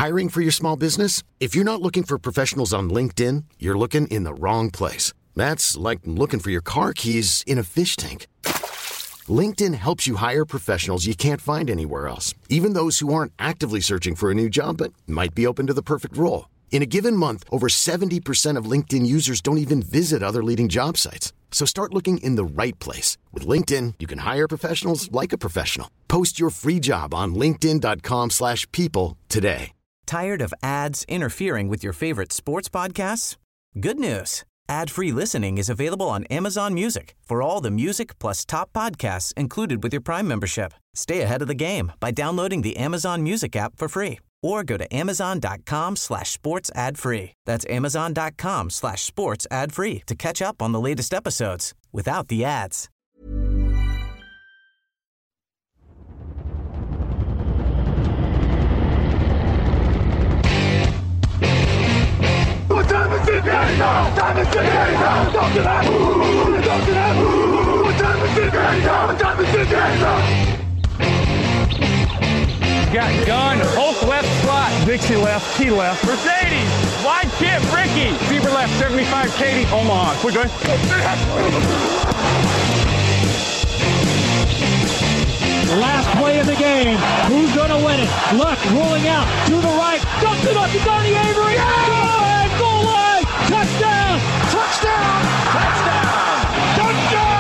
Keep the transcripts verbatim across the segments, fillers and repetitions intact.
Hiring for your small business? If you're not looking for professionals on LinkedIn, you're looking in the wrong place. That's like looking for your car keys in a fish tank. LinkedIn helps you hire professionals you can't find anywhere else, even those who aren't actively searching for a new job but might be open to the perfect role. In a given month, over seventy percent of LinkedIn users don't even visit other leading job sites. So start looking in the right place. With LinkedIn, you can hire professionals like a professional. Post your free job on linkedin dot com slash people today. Tired of ads interfering with your favorite sports podcasts? Good news. Ad-free listening is available on Amazon Music for all the music plus top podcasts included with your Prime membership. Stay ahead of the game by downloading the Amazon Music app for free or go to amazon.com slash sports ad free. That's amazon.com slash sports ad free to catch up on the latest episodes without the ads. Got gun, Hulk left slot, Dixie left, T left, Mercedes, wide chip, Ricky, Fever left, seventy-five, Katie, Omaha. We're good. Last play of the game. Who's going to win it? Luck rolling out to the right. Dumps it up to Donnie Avery. Yeah! Goal line! Goal line! Touchdown! Touchdown! Touchdown! Touchdown!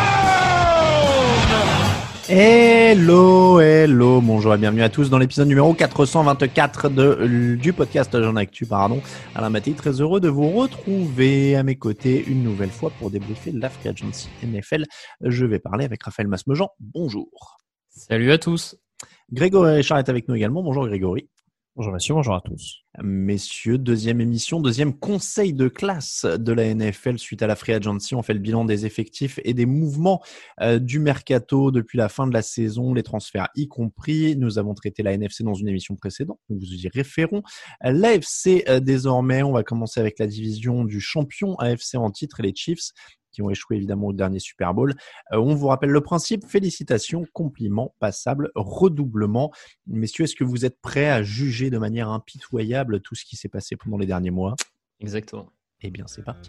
Hello, hello, bonjour et bienvenue à tous dans l'épisode numéro quatre cent vingt-quatre de, du podcast Jean Actu, pardon. Alain Mattei, très heureux de vous retrouver à mes côtés une nouvelle fois pour débriefer la Free Agency N F L. Je vais parler avec Raphaël Masmejean. Bonjour. Salut à tous. Grégory Richard est avec nous également. Bonjour Grégory. Bonjour messieurs, bonjour à tous. Messieurs, deuxième émission, deuxième conseil de classe de la N F L suite à la Free Agency. On fait le bilan des effectifs et des mouvements euh, du mercato depuis la fin de la saison, les transferts y compris. Nous avons traité la N F C dans une émission précédente, nous vous y référons. L'A F C euh, désormais, on va commencer avec la division du champion A F C en titre et les Chiefs, qui ont échoué évidemment au dernier Super Bowl. Euh, on vous rappelle le principe, félicitations, compliments, passables, redoublements. Messieurs, est-ce que vous êtes prêts à juger de manière impitoyable tout ce qui s'est passé pendant les derniers mois ? Exactement. Eh bien, c'est parti.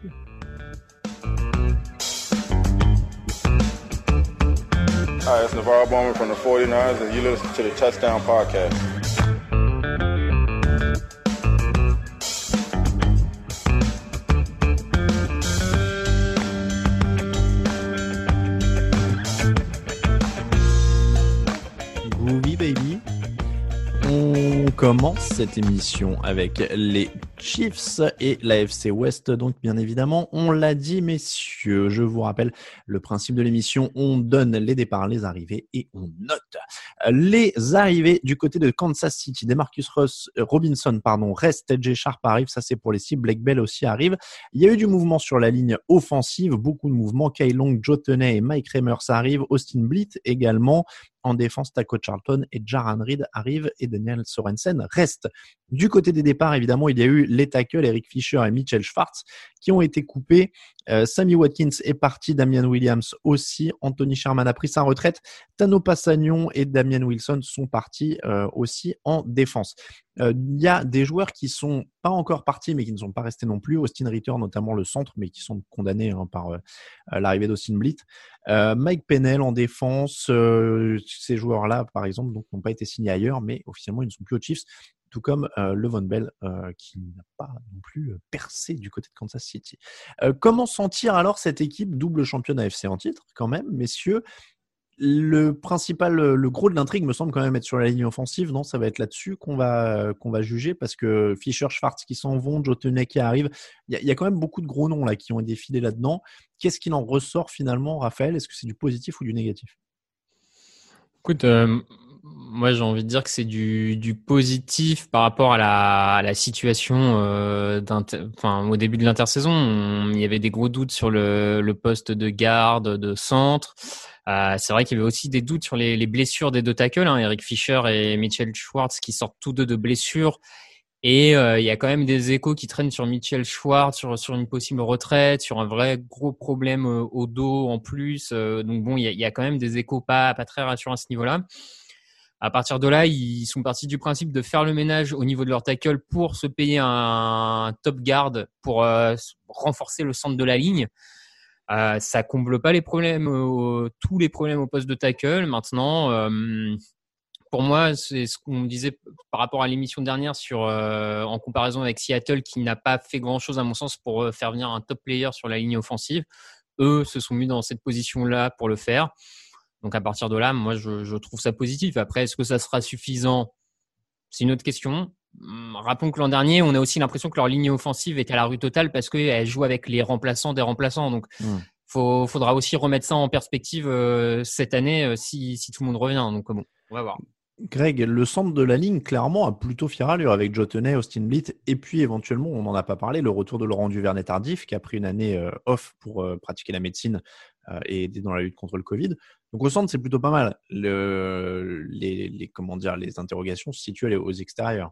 Hi, it's Navarro Bowman from the forty-niners and you listen to the Touchdown Podcast. Groovy baby. On commence cette émission avec les Chiefs et l'A F C West. Donc, bien évidemment, on l'a dit, messieurs. Je vous rappelle le principe de l'émission. On donne les départs, les arrivées et on note. Les arrivées du côté de Kansas City. Demarcus Ross, Robinson, pardon, reste. T J Sharp arrive. Ça, c'est pour les cibles. Blake Bell aussi arrive. Il y a eu du mouvement sur la ligne offensive. Beaucoup de mouvements. Kyle Long, Joe Tunney et Mike Remers arrivent. Austin Blitt également. En défense, Taco Charlton et Jaran Reed arrivent et Daniel Sorensen reste. Du côté des départs, évidemment, il y a eu les tackles Eric Fisher et Mitchell Schwartz qui ont été coupés. Euh, Sammy Watkins est parti, Damian Williams aussi. Anthony Sherman a pris sa retraite. Tano Passagnon et Damian Wilson sont partis euh, aussi en défense. Il euh, y a des joueurs qui sont pas encore partis, mais qui ne sont pas restés non plus. Austin Ritter, notamment le centre, mais qui sont condamnés hein, par euh, l'arrivée d'Austin Blitt. Euh, Mike Pennell en défense. Euh, ces joueurs-là, par exemple, donc, n'ont pas été signés ailleurs, mais officiellement, ils ne sont plus aux Chiefs. Tout comme euh, Levon Bell, euh, qui n'a pas non plus percé du côté de Kansas City. Euh, comment sentir alors cette équipe double championne A F C en titre, quand même, messieurs? Le principal, le gros de l'intrigue me semble quand même être sur la ligne offensive. Non, ça va être là-dessus qu'on va, qu'on va juger parce que Fisher, Schwartz qui s'en vont, Joe Tunney qui arrive. Il y, a, il y a quand même beaucoup de gros noms là qui ont défilé là-dedans. Qu'est-ce qu'il en ressort finalement, Raphaël? Est-ce que c'est du positif ou du négatif? Écoute, euh, moi j'ai envie de dire que c'est du, du positif par rapport à la, à la situation euh, enfin, au début de l'intersaison. On, il y avait des gros doutes sur le, le poste de garde, de centre. Euh, c'est vrai qu'il y avait aussi des doutes sur les, les blessures des deux tackles, hein, Eric Fisher et Mitchell Schwartz qui sortent tous deux de blessures. Et euh, il y a quand même des échos qui traînent sur Mitchell Schwartz, sur, sur une possible retraite, sur un vrai gros problème euh, au dos en plus. Euh, donc bon, il y, a, il y a quand même des échos pas, pas très rassurants à ce niveau-là. À partir de là, ils sont partis du principe de faire le ménage au niveau de leur tackle pour se payer un top guard pour euh, renforcer le centre de la ligne. Euh, ça comble pas les problèmes, euh, tous les problèmes au poste de tackle. Maintenant, euh, pour moi, c'est ce qu'on disait par rapport à l'émission dernière sur, euh, en comparaison avec Seattle, qui n'a pas fait grand-chose à mon sens pour faire venir un top player sur la ligne offensive. Eux se sont mis dans cette position-là pour le faire. Donc à partir de là, moi, je, je trouve ça positif. Après, est-ce que ça sera suffisant ? C'est une autre question. Rappelons que l'an dernier, on a aussi l'impression que leur ligne offensive est à la rue totale parce qu'elle joue avec les remplaçants des remplaçants. Donc, il mmh. faut, faudra aussi remettre ça en perspective euh, cette année euh, si, si tout le monde revient. Donc bon, on va voir. Greg, le centre de la ligne, clairement, a plutôt fière allure avec Joe Tenay, Austin Blitt et puis éventuellement, on n'en a pas parlé, le retour de Laurent Duvernay-Tardif qui a pris une année euh, off pour euh, pratiquer la médecine euh, et aider dans la lutte contre le Covid. Donc au centre, c'est plutôt pas mal. Le, les, les, comment dire, les interrogations se situent aux extérieurs.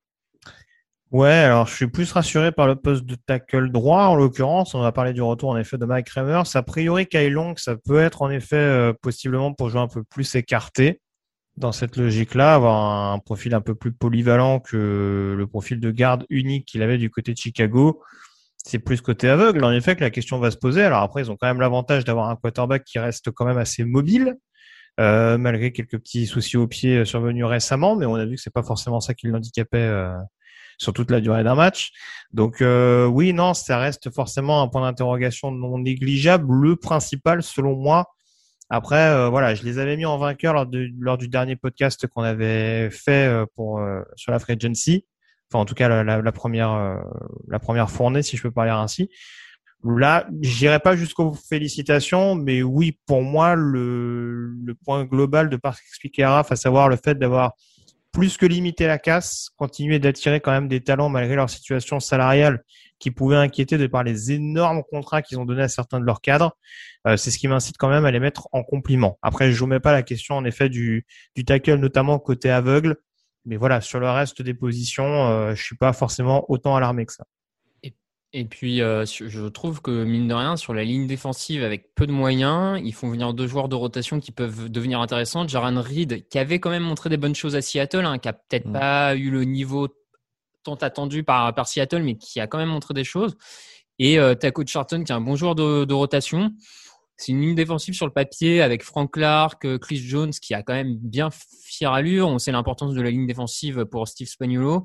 Ouais, alors je suis plus rassuré par le poste de tackle droit en l'occurrence. On va parler du retour en effet de Mike Reimers. A priori, Kyle Long, ça peut être en effet euh, possiblement pour jouer un peu plus écarté dans cette logique-là, avoir un profil un peu plus polyvalent que le profil de garde unique qu'il avait du côté de Chicago. C'est plus côté aveugle, en effet, que la question va se poser. Alors après, ils ont quand même l'avantage d'avoir un quarterback qui reste quand même assez mobile, euh, malgré quelques petits soucis au pied survenus récemment, mais on a vu que c'est pas forcément ça qui l'handicapait euh, sur toute la durée d'un match. Donc euh, oui, non, ça reste forcément un point d'interrogation non négligeable, le principal selon moi. Après, euh, voilà, je les avais mis en vainqueur lors, de, lors du dernier podcast qu'on avait fait euh, pour euh, sur la free agency. Enfin, en tout cas, la, la, la première euh, la première fournée, si je peux parler ainsi. Là, j'irai pas jusqu'aux félicitations, mais oui, pour moi, le, le point global de Parks Piqueraf, à savoir le fait d'avoir plus que limité la casse, continuer d'attirer quand même des talents malgré leur situation salariale qui pouvaient inquiéter de par les énormes contrats qu'ils ont donnés à certains de leurs cadres. Euh, c'est ce qui m'incite quand même à les mettre en compliment. Après, je ne mets pas la question en effet du, du tackle, notamment côté aveugle. Mais voilà, sur le reste des positions, euh, je suis pas forcément autant alarmé que ça. Et, et puis, euh, je trouve que mine de rien, sur la ligne défensive, avec peu de moyens, ils font venir deux joueurs de rotation qui peuvent devenir intéressants. Jaron Reed, qui avait quand même montré des bonnes choses à Seattle, hein, qui a peut-être mmh. pas eu le niveau tant attendu par, par Seattle, mais qui a quand même montré des choses. Et euh, Taco Charlton, qui est un bon joueur de, de rotation. C'est une ligne défensive sur le papier avec Frank Clark, Chris Jones, qui a quand même bien fière allure. On sait l'importance de la ligne défensive pour Steve Spagnuolo.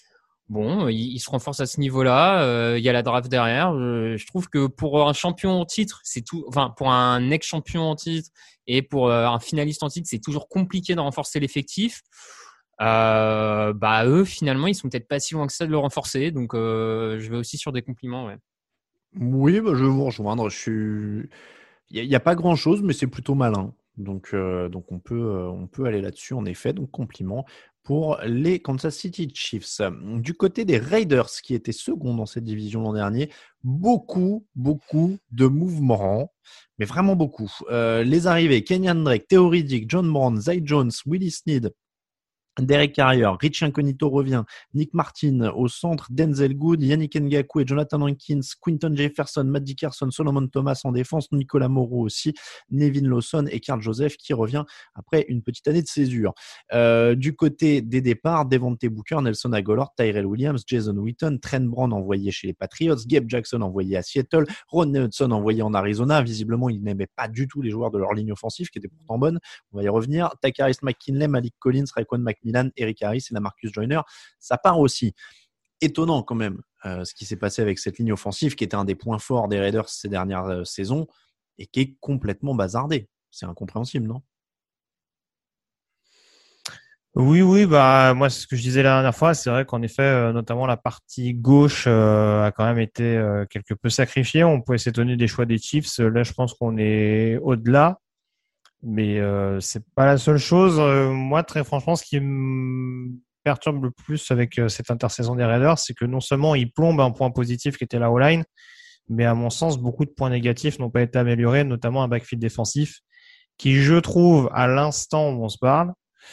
Bon, il, il se renforce à ce niveau-là. Euh, il y a la draft derrière. Euh, je trouve que pour un champion en titre, c'est tout. Enfin, pour un ex-champion en titre et pour euh, un finaliste en titre, c'est toujours compliqué de renforcer l'effectif. Euh, bah eux, finalement, ils sont peut-être pas si loin que ça de le renforcer. Donc, euh, je vais aussi sur des compliments. Ouais. Oui, bah, je vais vous rejoindre. Je suis. Il n'y a, a pas grand-chose, mais c'est plutôt malin. Donc, euh, donc on, peut, euh, on peut aller là-dessus, en effet. Donc, compliment pour les Kansas City Chiefs. Du côté des Raiders, qui étaient second dans cette division l'an dernier, beaucoup, beaucoup de mouvements, mais vraiment beaucoup. Euh, les arrivées, Kenyan Drake, Theo Riddick, John Brown, Zay Jones, Willie Snead, Derek Carrier, Rich Incognito revient, Nick Martin au centre, Denzel Good, Yannick Ngakoue et Jonathan Hankins, Quinton Jefferson, Matt Dickerson, Solomon Thomas en défense, Nicolas Moreau aussi, Nevin Lawson et Karl Joseph qui revient après une petite année de césure. Euh, du côté des départs, Devontae Booker, Nelson Agholor, Tyrell Williams, Jason Witten, Trent Brown envoyé chez les Patriots, Gabe Jackson envoyé à Seattle, Ron Hudson envoyé en Arizona. Visiblement, il n'aimait pas du tout les joueurs de leur ligne offensive qui étaient pourtant bonnes. On va y revenir. Takaris McKinley, Malik Collins, Raekwon McMillan, Eric Harris et la Marcus Joyner, ça part aussi. Étonnant quand même euh, ce qui s'est passé avec cette ligne offensive qui était un des points forts des Raiders ces dernières euh, saisons et qui est complètement bazardée. C'est incompréhensible, non ? Oui, oui, bah moi c'est ce que je disais la dernière fois, c'est vrai qu'en effet, euh, notamment la partie gauche euh, a quand même été euh, quelque peu sacrifiée. On pouvait s'étonner des choix des Chiefs. Là, je pense qu'on est au-delà. Mais euh, c'est pas la seule chose. Euh, moi, très franchement, ce qui me perturbe le plus avec euh, cette intersaison des Raiders, c'est que non seulement ils plombent un point positif qui était la O-line, mais à mon sens, beaucoup de points négatifs n'ont pas été améliorés, notamment un backfield défensif qui, je trouve, à l'instant où on se parle,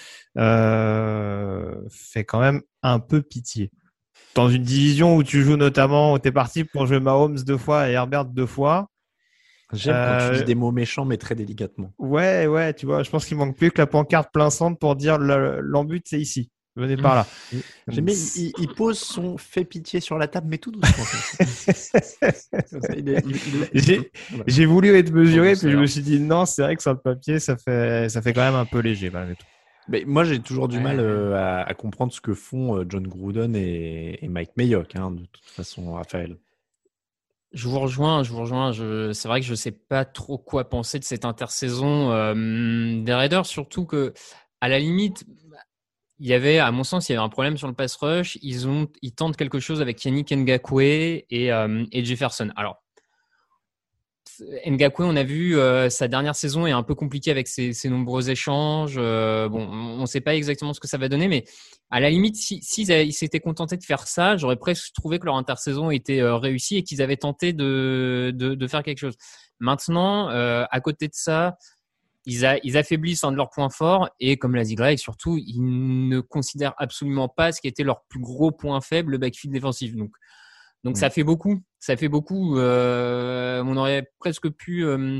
euh, fait quand même un peu pitié. Dans une division où tu joues notamment, où t'es parti pour jouer Mahomes deux fois et Herbert deux fois, J'aime quand tu Euh, dis des mots méchants, mais très délicatement. Ouais, ouais, tu vois, je pense qu'il manque plus que la pancarte plein centre pour dire le- l'embut, c'est ici. Venez par là. J'aime bien, il, il pose son fait pitié sur la table, mais tout doucement. Comme ça, il est- il- il- il- J'ai voilà. j'ai voulu être mesuré, puis je douceur. me suis dit non, c'est vrai que sur le papier, ça fait, ça fait quand même un peu léger malgré tout. Mais moi, j'ai toujours du Ouais. mal euh, à, à comprendre ce que font euh, John Gruden et, et Mike Mayock, hein, de toute façon, Raphaël. Je vous rejoins, je vous rejoins. Je, c'est vrai que je sais pas trop quoi penser de cette intersaison euh, des Raiders, surtout que, à la limite, il y avait, à mon sens, il y avait un problème sur le pass rush. Ils ont, ils tentent quelque chose avec Yannick Ngakoue et, euh, et Jefferson. Alors, Ngakoue, on a vu euh, sa dernière saison est un peu compliquée avec ses, ses nombreux échanges. Euh, bon, on ne sait pas exactement ce que ça va donner, mais à la limite, si, s'ils si ils s'étaient contentés de faire ça, j'aurais presque trouvé que leur intersaison était euh, réussie et qu'ils avaient tenté de, de, de faire quelque chose. Maintenant, euh, à côté de ça, ils, a, ils affaiblissent un de leurs points forts et, comme l'a dit Greg, surtout, ils ne considèrent absolument pas ce qui était leur plus gros point faible, le backfield défensif. Donc, Donc, mmh. ça fait beaucoup. Ça fait beaucoup. Euh, on aurait presque pu euh,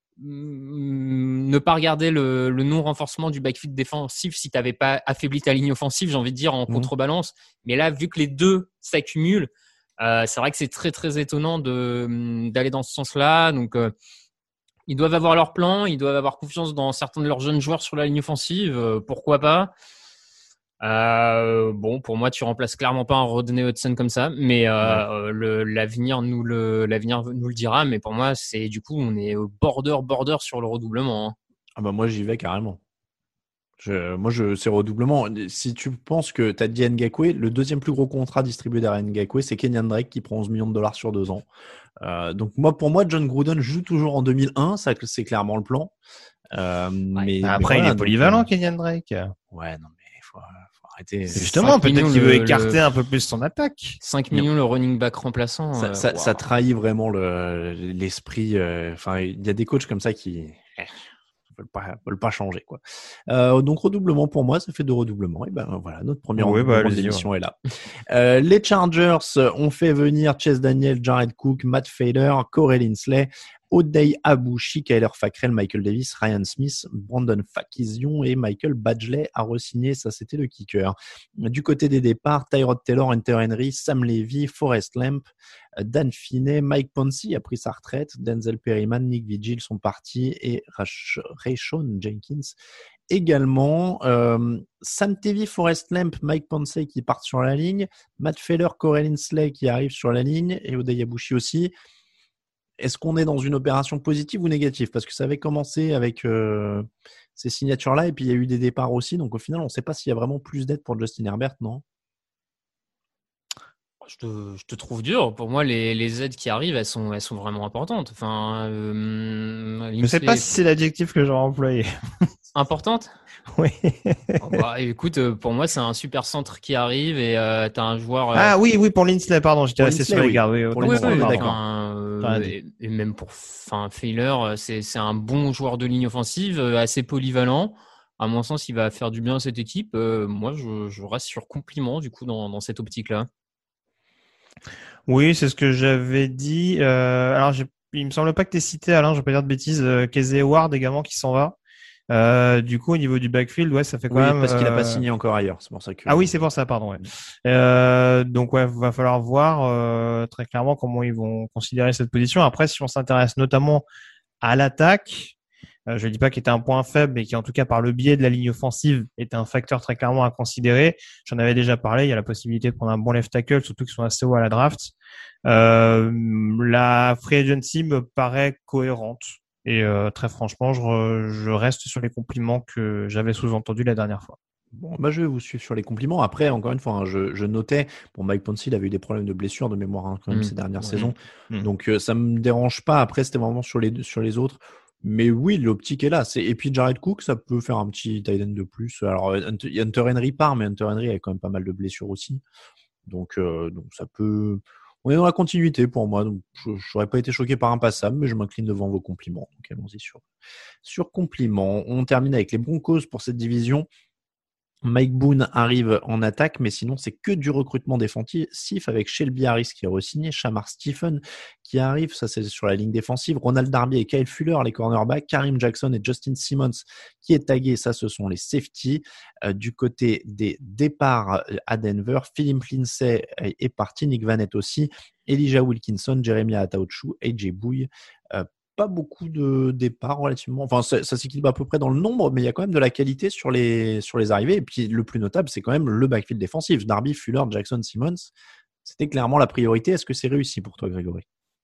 ne pas regarder le, le non-renforcement du backfield défensif si tu n'avais pas affaibli ta ligne offensive, j'ai envie de dire, en mmh. contrebalance. Mais là, vu que les deux s'accumulent, euh, c'est vrai que c'est très, très étonnant de, d'aller dans ce sens-là. Donc, euh, ils doivent avoir leur plan. Ils doivent avoir confiance dans certains de leurs jeunes joueurs sur la ligne offensive. Euh, pourquoi pas ? Euh, bon, pour moi, tu remplaces clairement pas un Rodney Hudson comme ça, mais euh, ouais. le, l'avenir nous le, l'avenir nous le dira. Mais pour moi, c'est du coup, on est au border, border sur le redoublement. Hein. Ah bah moi, j'y vais carrément. Je, moi, je, c'est redoublement. Si tu penses que tu as dit Ngakoue, le deuxième plus gros contrat distribué derrière Ngakoue, c'est Kenyan Drake qui prend onze millions de dollars sur deux ans. Euh, donc moi, pour moi, John Gruden joue toujours en deux mille un, ça c'est clairement le plan. Euh, ouais. mais, Après, mais voilà, il est polyvalent, donc, Kenyan Drake. Ouais, non mais faut, faut arrêter. Justement, peut-être qu'il veut écarter le... un peu plus son attaque. cinq millions non. Le running back remplaçant. Ça, euh, ça, wow. ça trahit vraiment le, l'esprit. Enfin, euh, il y a des coachs comme ça qui ne veulent pas, veulent pas changer, quoi. Euh, donc redoublement pour moi, ça fait deux redoublements. Et ben voilà, notre première oui, bah, émission ouais. est là. euh, les Chargers ont fait venir Chase Daniel, Jared Cook, Matt Feiler, Corey Linsley, Odey Aboushi, Kyler Fackrell, Michael Davis, Ryan Smith, Brandon Fakizion et Michael Badgley a re-signé. Ça, c'était le kicker. Du côté des départs, Tyrod Taylor, Hunter Henry, Sam Levy, Forrest Lamp, Dan Finney, Mike Pouncey a pris sa retraite, Denzel Perryman, Nick Vigil sont partis et Rayshon Jenkins également. Euh, Sam Tevi, Forrest Lamp, Mike Pouncey qui partent sur la ligne, Matt Feiler, Corey Linsley qui arrive sur la ligne et Odey Aboushi aussi. Est-ce qu'on est dans une opération positive ou négative ? Parce que ça avait commencé avec euh, ces signatures-là et puis il y a eu des départs aussi. Donc au final, on ne sait pas s'il y a vraiment plus d'aide pour Justin Herbert, non ? Je te, je te trouve dur. Pour moi, les, les aides qui arrivent, elles sont, elles sont vraiment importantes. Enfin, euh, je ne sais pas si c'est l'adjectif que j'aurais employé. Importante ? Oui. Oh bah, écoute, pour moi, c'est un super centre qui arrive et euh, tu as un joueur. Euh... Ah oui, oui, pour Linsley, pardon, j'étais resté sur les gardes. Oui, oui, oui, oui, d'accord. Euh, et, et même pour enfin, Feiler, c'est, c'est un bon joueur de ligne offensive, assez polyvalent. À mon sens, il va faire du bien à cette équipe. Euh, moi, je, je reste sur compliment, du coup, dans, dans cette optique-là. Oui, c'est ce que j'avais dit. Euh, alors, j'ai, il me semble pas que tu aies cité, Alain, je vais pas dire de bêtises, euh, Casey Ward également qui s'en va. Euh, du coup, au niveau du backfield, ouais, ça fait quand oui, même. parce qu'il n'a euh... pas signé encore ailleurs, c'est pour ça que. Ah oui, c'est pour ça, pardon. Ouais. Euh, donc ouais, va falloir voir euh, très clairement comment ils vont considérer cette position. Après, si on s'intéresse notamment à l'attaque, euh, je ne dis pas qu'il était un point faible, mais qui en tout cas par le biais de la ligne offensive était un facteur très clairement à considérer. J'en avais déjà parlé. Il y a la possibilité de prendre un bon left tackle, surtout qu'ils sont assez hauts à la draft. Euh, la free agency me paraît cohérente. Et euh, très franchement, je, je reste sur les compliments que j'avais sous-entendus la dernière fois. Bon, bah je vais vous suivre sur les compliments. Après, encore une fois, hein, je, je notais, bon, Mike Pouncey, il avait eu des problèmes de blessure de mémoire hein, quand même mmh. ces dernières mmh. saisons. Mmh. Donc, euh, ça me dérange pas. Après, c'était vraiment sur les, sur les autres. Mais oui, l'optique est là. C'est... Et puis, Jared Cook, ça peut faire un petit tight end de plus. Alors, Hunter Henry part, mais Hunter Henry a quand même pas mal de blessures aussi. Donc, euh, donc ça peut... On est dans la continuité pour moi, donc je n'aurais pas été choqué par un passable, mais je m'incline devant vos compliments. Donc allons-y sur, sur compliments. On termine avec les Broncos pour cette division. Mike Boone arrive en attaque, mais sinon, c'est que du recrutement défensif avec Shelby Harris qui est re-signé, Shamar Stephen qui arrive, ça c'est sur la ligne défensive, Ronald Darby et Kyle Fuller, les cornerbacks, Karim Jackson et Justin Simmons qui est tagué, ça ce sont les safety. Euh, du côté des départs à Denver, Philip Lindsay est parti, Nick Vannett aussi, Elijah Wilkinson, Jeremiah Ataochu, A J Bouye. Euh, pas beaucoup de départs relativement, enfin ça, ça s'équilibre à peu près dans le nombre, mais il y a quand même de la qualité sur les, sur les arrivées, et puis le plus notable c'est quand même le backfield défensif, Darby, Fuller, Jackson, Simmons, c'était clairement la priorité. Est-ce que c'est réussi pour toi, Grégory?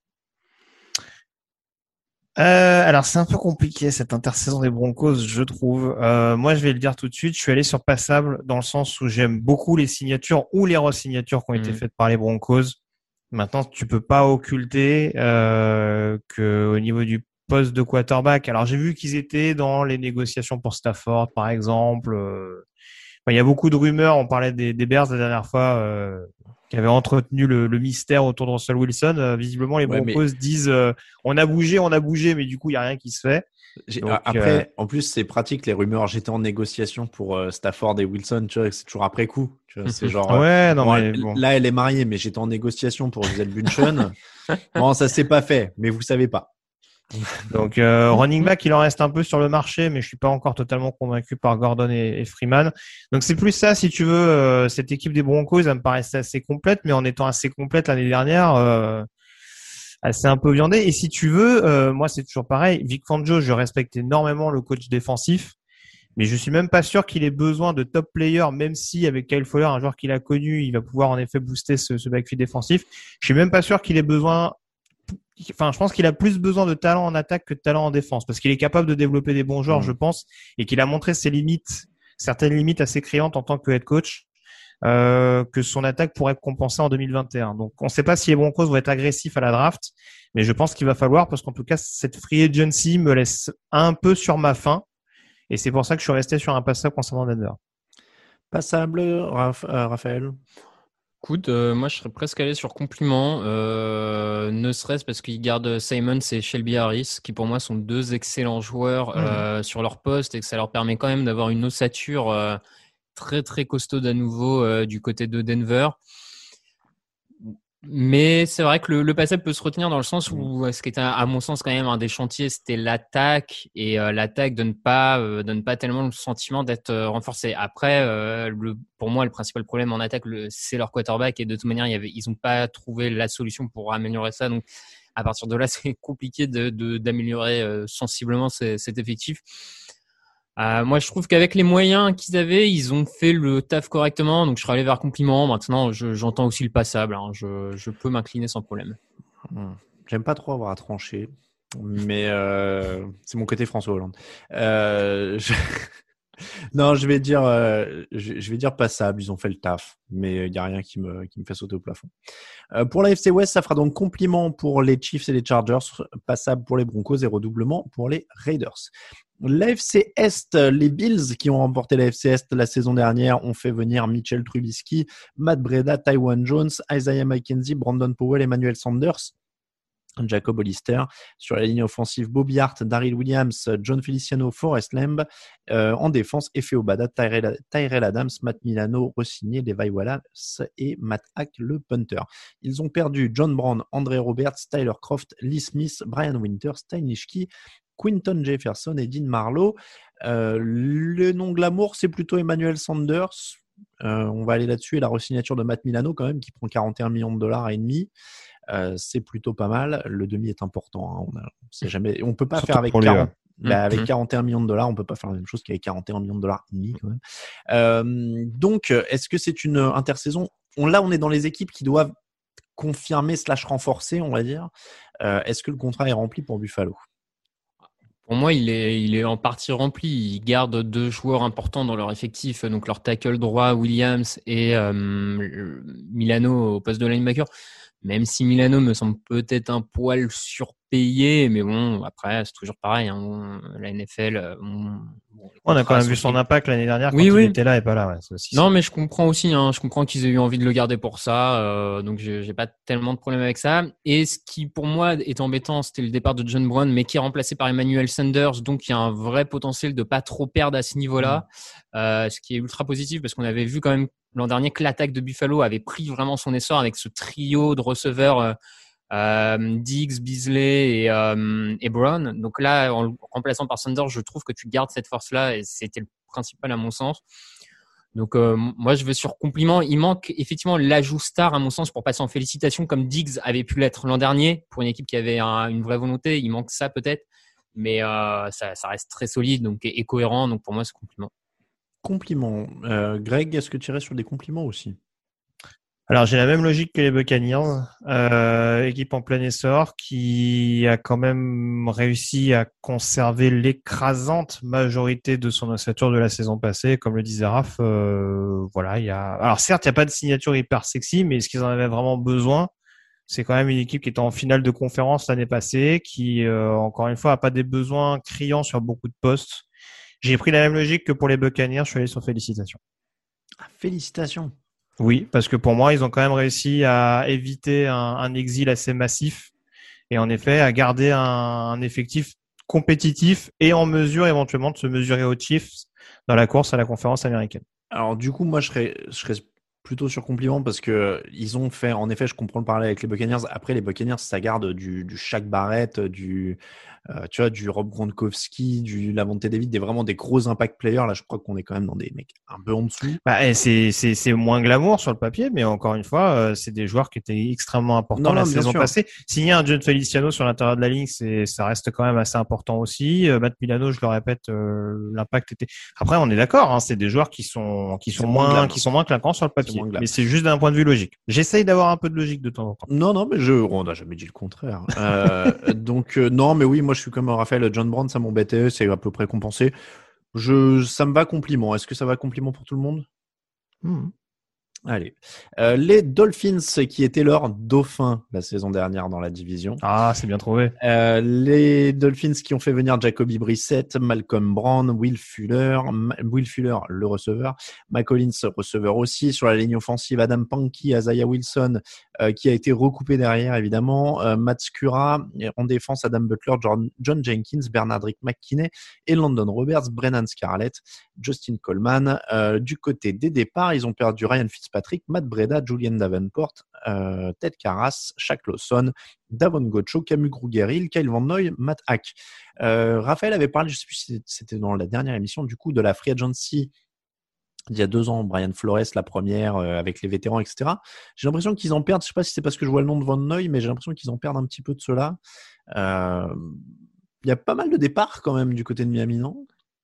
Euh, alors c'est un peu compliqué cette intersaison des Broncos, je trouve. Euh, moi, je vais le dire tout de suite, je suis allé sur passable dans le sens où j'aime beaucoup les signatures ou les re-signatures qui ont mmh. été faites par les Broncos. Maintenant, tu peux pas occulter euh, que au niveau du poste de quarterback, alors j'ai vu qu'ils étaient dans les négociations pour Stafford, par exemple. Euh, enfin, il y a beaucoup de rumeurs. On parlait des, des Bears la dernière fois, euh, qui avaient entretenu le, le mystère autour de Russell Wilson. Euh, visiblement, les Broncos ouais, mais... disent euh, on a bougé, on a bougé, mais du coup, il y a rien qui se fait. Donc, après, euh... en plus, c'est pratique les rumeurs. J'étais en négociation pour euh, Stafford et Wilson, tu vois, c'est toujours après coup. Tu vois, c'est genre. ouais, euh, non, bon, mais bon. Là, elle est mariée, mais j'étais en négociation pour Gisele Bündchen. Bon, ça s'est pas fait, mais vous savez pas. Donc, euh, running back, il en reste un peu sur le marché, mais je suis pas encore totalement convaincu par Gordon et, et Freeman. Donc, c'est plus ça, si tu veux, euh, cette équipe des Broncos, ça me paraissait assez complète, mais en étant assez complète l'année dernière. Euh, C'est un peu viandé. Et si tu veux, euh, moi, c'est toujours pareil. Vic Fangio, je respecte énormément le coach défensif, mais je suis même pas sûr qu'il ait besoin de top players, même si avec Kyle Fuller, un joueur qu'il a connu, il va pouvoir en effet booster ce, ce backfield défensif. Je suis même pas sûr qu'il ait besoin, enfin, je pense qu'il a plus besoin de talent en attaque que de talent en défense, parce qu'il est capable de développer des bons joueurs, mmh. je pense, et qu'il a montré ses limites, certaines limites assez criantes en tant que head coach. Euh, que son attaque pourrait compenser en deux mille vingt et un. Donc, on ne sait pas si les Broncos vont être agressifs à la draft, mais je pense qu'il va falloir, parce qu'en tout cas, cette free agency me laisse un peu sur ma faim, et c'est pour ça que je suis resté sur un passable concernant Denver. Passable, Raph- euh, Raphaël? Écoute, euh, moi je serais presque allé sur compliment, euh, ne serait-ce parce qu'ils gardent Simons et Shelby Harris, qui pour moi sont deux excellents joueurs euh, mmh. sur leur poste, et que ça leur permet quand même d'avoir une ossature euh, très très costaud à nouveau euh, du côté de Denver. Mais c'est vrai que le, le passable peut se retenir dans le sens où ce qui était à mon sens quand même un des chantiers, c'était l'attaque, et euh, l'attaque donne pas euh, donne pas tellement le sentiment d'être euh, renforcée. Après, euh, le, pour moi, le principal problème en attaque, le, c'est leur quarterback, et de toute manière, il y avait, ils ont pas trouvé la solution pour améliorer ça. Donc, à partir de là, c'est compliqué de, de d'améliorer euh, sensiblement ces, cet effectif. Euh, moi, je trouve qu'avec les moyens qu'ils avaient, ils ont fait le taf correctement. Donc, je serais allé vers compliment. Maintenant, je, j'entends aussi le passable. Hein. Je, je peux m'incliner sans problème. J'aime pas trop avoir à trancher, mais euh, c'est mon côté François Hollande. Euh, je... non, je vais dire, euh, je, je vais dire passable. Ils ont fait le taf, mais il y a rien qui me qui me fait sauter au plafond. Euh, pour la F C West, ça fera donc compliment pour les Chiefs et les Chargers, passable pour les Broncos et redoublement pour les Raiders. La F C Est, les Bills qui ont remporté la F C Est la saison dernière ont fait venir Mitchell Trubisky, Matt Breida, Tywan Jones, Isaiah McKenzie, Brandon Powell, Emmanuel Sanders, Jacob Hollister. Sur la ligne offensive, Bobby Hart, Daryl Williams, John Feliciano, Forrest Lamb. Euh, en défense, Efe Obada, Tyrell, Tyrell Adams, Matt Milano, re-signé, Levi Wallace et Matt Hack, le punter. Ils ont perdu John Brown, André Roberts, Tyler Croft, Lee Smith, Brian Winters, Ty Nishki, Quinton Jefferson et Dean Marlowe. Euh, le nom glamour, c'est plutôt Emmanuel Sanders. Euh, on va aller là-dessus. Et la re-signature de Matt Milano, quand même, qui prend quarante et un millions de dollars et demi. Euh, c'est plutôt pas mal. Le demi est important. Hein. On a, on sait jamais. On peut pas Surtout faire avec quarante. Les... Bah, avec quarante et un millions de dollars, on peut pas faire la même chose qu'avec quarante et un millions de dollars et demi. Quand même. Euh, donc, est-ce que c'est une intersaison? on, Là, on est dans les équipes qui doivent confirmer slash renforcer, on va dire. Euh, est-ce que le contrat est rempli pour Buffalo? Pour moi, il est, il est en partie rempli. Ils gardent deux joueurs importants dans leur effectif, donc leur tackle droit Williams et euh, Milano au poste de linebacker. Même si Milano me semble peut-être un poil sur payé, mais bon, après, c'est toujours pareil. Hein, bon, la N F L, bon, bon, on a quand même vu son impact l'année dernière oui, quand oui. il était là et pas là. Ouais, c'est aussi non, ça. mais je comprends aussi. Hein, je comprends qu'ils aient eu envie de le garder pour ça. Euh, donc, j'ai, j'ai pas tellement de problème avec ça. Et ce qui, pour moi, est embêtant, c'était le départ de John Brown, mais qui est remplacé par Emmanuel Sanders. Donc, il y a un vrai potentiel de pas trop perdre à ce niveau-là. Mmh. Euh, ce qui est ultra positif parce qu'on avait vu quand même l'an dernier que l'attaque de Buffalo avait pris vraiment son essor avec ce trio de receveurs euh, euh, Diggs, Beasley et, euh, et Brown. Donc là, en le remplaçant par Sanders, je trouve que tu gardes cette force-là et c'était le principal à mon sens. Donc euh, moi, je veux sur compliment. Il manque effectivement l'ajout star à mon sens pour passer en félicitations comme Diggs avait pu l'être l'an dernier pour une équipe qui avait un, une vraie volonté. Il manque ça peut-être, mais euh, ça, ça reste très solide donc et, et cohérent. Donc pour moi, c'est compliment. Compliments. Euh, Greg, est-ce que tu irais sur des compliments aussi? Alors, j'ai la même logique que les Buccaneers. Euh, équipe en plein essor qui a quand même réussi à conserver l'écrasante majorité de son ossature de la saison passée. Comme le disait Raph, euh, voilà, il y a... Alors, certes, il n'y a pas de signature hyper sexy, mais ce qu'ils en avaient vraiment besoin, c'est quand même une équipe qui était en finale de conférence l'année passée, qui, euh, encore une fois, a pas des besoins criants sur beaucoup de postes. J'ai pris la même logique que pour les Buccaneers, je suis allé sur félicitations. Ah, félicitations. Oui, parce que pour moi, ils ont quand même réussi à éviter un, un exil assez massif et en effet à garder un, un effectif compétitif et en mesure éventuellement de se mesurer aux Chiefs dans la course à la conférence américaine. Alors du coup, moi je serais, je serais plutôt sur compliment parce que ils ont fait, en effet, je comprends le parallèle avec les Buccaneers. Après, les Buccaneers, ça garde du, du Shaq Barrett, du, euh, tu vois, du Rob Gronkowski, du Lavonte David, des vraiment des gros impact players. Là, je crois qu'on est quand même dans des mecs un peu en dessous. Bah, c'est, c'est, c'est moins glamour sur le papier, mais encore une fois, euh, c'est des joueurs qui étaient extrêmement importants non, la non, saison passée. Signer un John Feliciano sur l'intérieur de la ligne, c'est, ça reste quand même assez important aussi. Euh, Matt Milano, je le répète, euh, l'impact était. Après, on est d'accord, hein, c'est des joueurs qui sont, qui sont moins, moins qui sont moins clinquants sur le papier. Mais c'est juste d'un point de vue logique. J'essaye d'avoir un peu de logique de temps en temps. Non, non, mais je, on n'a jamais dit le contraire. Euh, donc euh, non, mais oui, moi je suis comme Raphaël. John Brown, ça m'embêtait, c'est à peu près compensé. Je, ça me va compliment. Est-ce que ça va compliment pour tout le monde? mmh. Allez, euh, les Dolphins qui étaient leurs dauphins la saison dernière dans la division. Ah, c'est bien trouvé. Euh, les Dolphins qui ont fait venir Jacoby Brissett, Malcolm Brown, Will Fuller, Ma- Will Fuller le receveur, Mike Collins receveur aussi sur la ligne offensive, Adam Pankey, Isaiah Wilson euh, qui a été recoupé derrière évidemment, euh, Matt Skura en défense, Adam Butler, John, John Jenkins, Bernardrick McKinney et Landon Roberts, Brennan Scarlett, Justin Coleman. Euh, du côté des départs, ils ont perdu Ryan Fitzpatrick, Matt Breida, Julian Davenport, euh, Ted Karras, Shaq Lawson, Davon Gocho, Camus Grugeril, Kyle Van Noy, Matt Hack. Euh, Raphaël avait parlé, je sais plus si c'était dans la dernière émission, du coup, de la free agency il y a deux ans, Brian Flores, la première, euh, avec les vétérans, et cetera. J'ai l'impression qu'ils en perdent, je sais pas si c'est parce que je vois le nom de Van Noy, mais j'ai l'impression qu'ils en perdent un petit peu de cela. Euh, il y a pas mal de départs quand même du côté de Miami, non?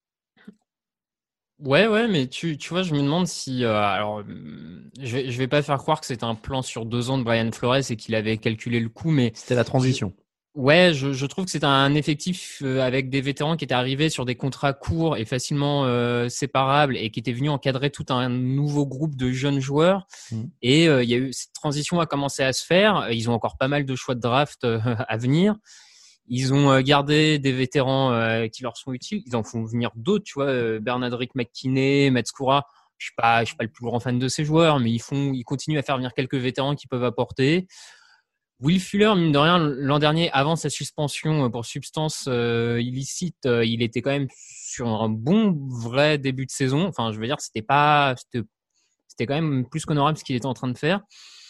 Ouais, ouais, mais tu, tu vois, je me demande si, euh, alors, je vais, je vais pas faire croire que c'était un plan sur deux ans de Brian Flores et qu'il avait calculé le coup, mais c'était la transition. Je, ouais, je, je trouve que c'est un effectif euh, avec des vétérans qui étaient arrivés sur des contrats courts et facilement euh, séparables et qui étaient venus encadrer tout un nouveau groupe de jeunes joueurs. Mmh. Et euh, il y a eu cette transition a commencé à se faire. Ils ont encore pas mal de choix de draft euh, à venir. Ils ont gardé des vétérans euh, qui leur sont utiles. Ils en font venir d'autres, tu vois, euh, Bernardrick McKinney, Matt Skura. Je suis pas, je suis pas le plus grand fan de ces joueurs, mais ils font, ils continuent à faire venir quelques vétérans qui peuvent apporter. Will Fuller, mine de rien, l'an dernier, avant sa suspension pour substance euh, illicite, euh, il était quand même sur un bon, vrai début de saison. Enfin, je veux dire, c'était pas, c'était, c'était quand même plus qu'honorable ce qu'il était en train de faire.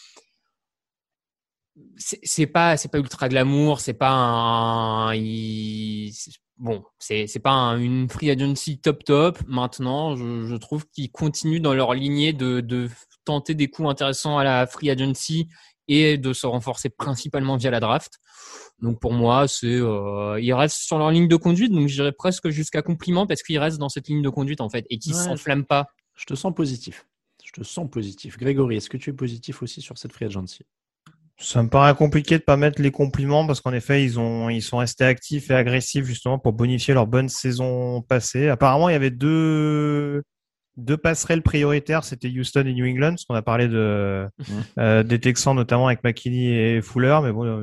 C'est, c'est pas c'est pas ultra glamour, c'est pas un il, c'est, bon c'est c'est pas un, une free agency top top. Maintenant je, je trouve qu'ils continuent dans leur lignée de de tenter des coups intéressants à la free agency et de se renforcer principalement via la draft. Donc pour moi c'est euh, ils restent sur leur ligne de conduite, donc j'irais presque jusqu'à compliment parce qu'ils restent dans cette ligne de conduite en fait et qu'ils ouais, s'enflamment pas. Je te sens positif. Je te sens positif. Grégory, est-ce que tu es positif aussi sur cette free agency? Ça me paraît compliqué de pas mettre les compliments parce qu'en effet, ils ont, ils sont restés actifs et agressifs justement pour bonifier leur bonne saison passée. Apparemment, il y avait deux, deux passerelles prioritaires. C'était Houston et New England, parce qu'on a parlé de, mmh. euh, des Texans, notamment avec McKinney et Fuller. Mais bon, euh,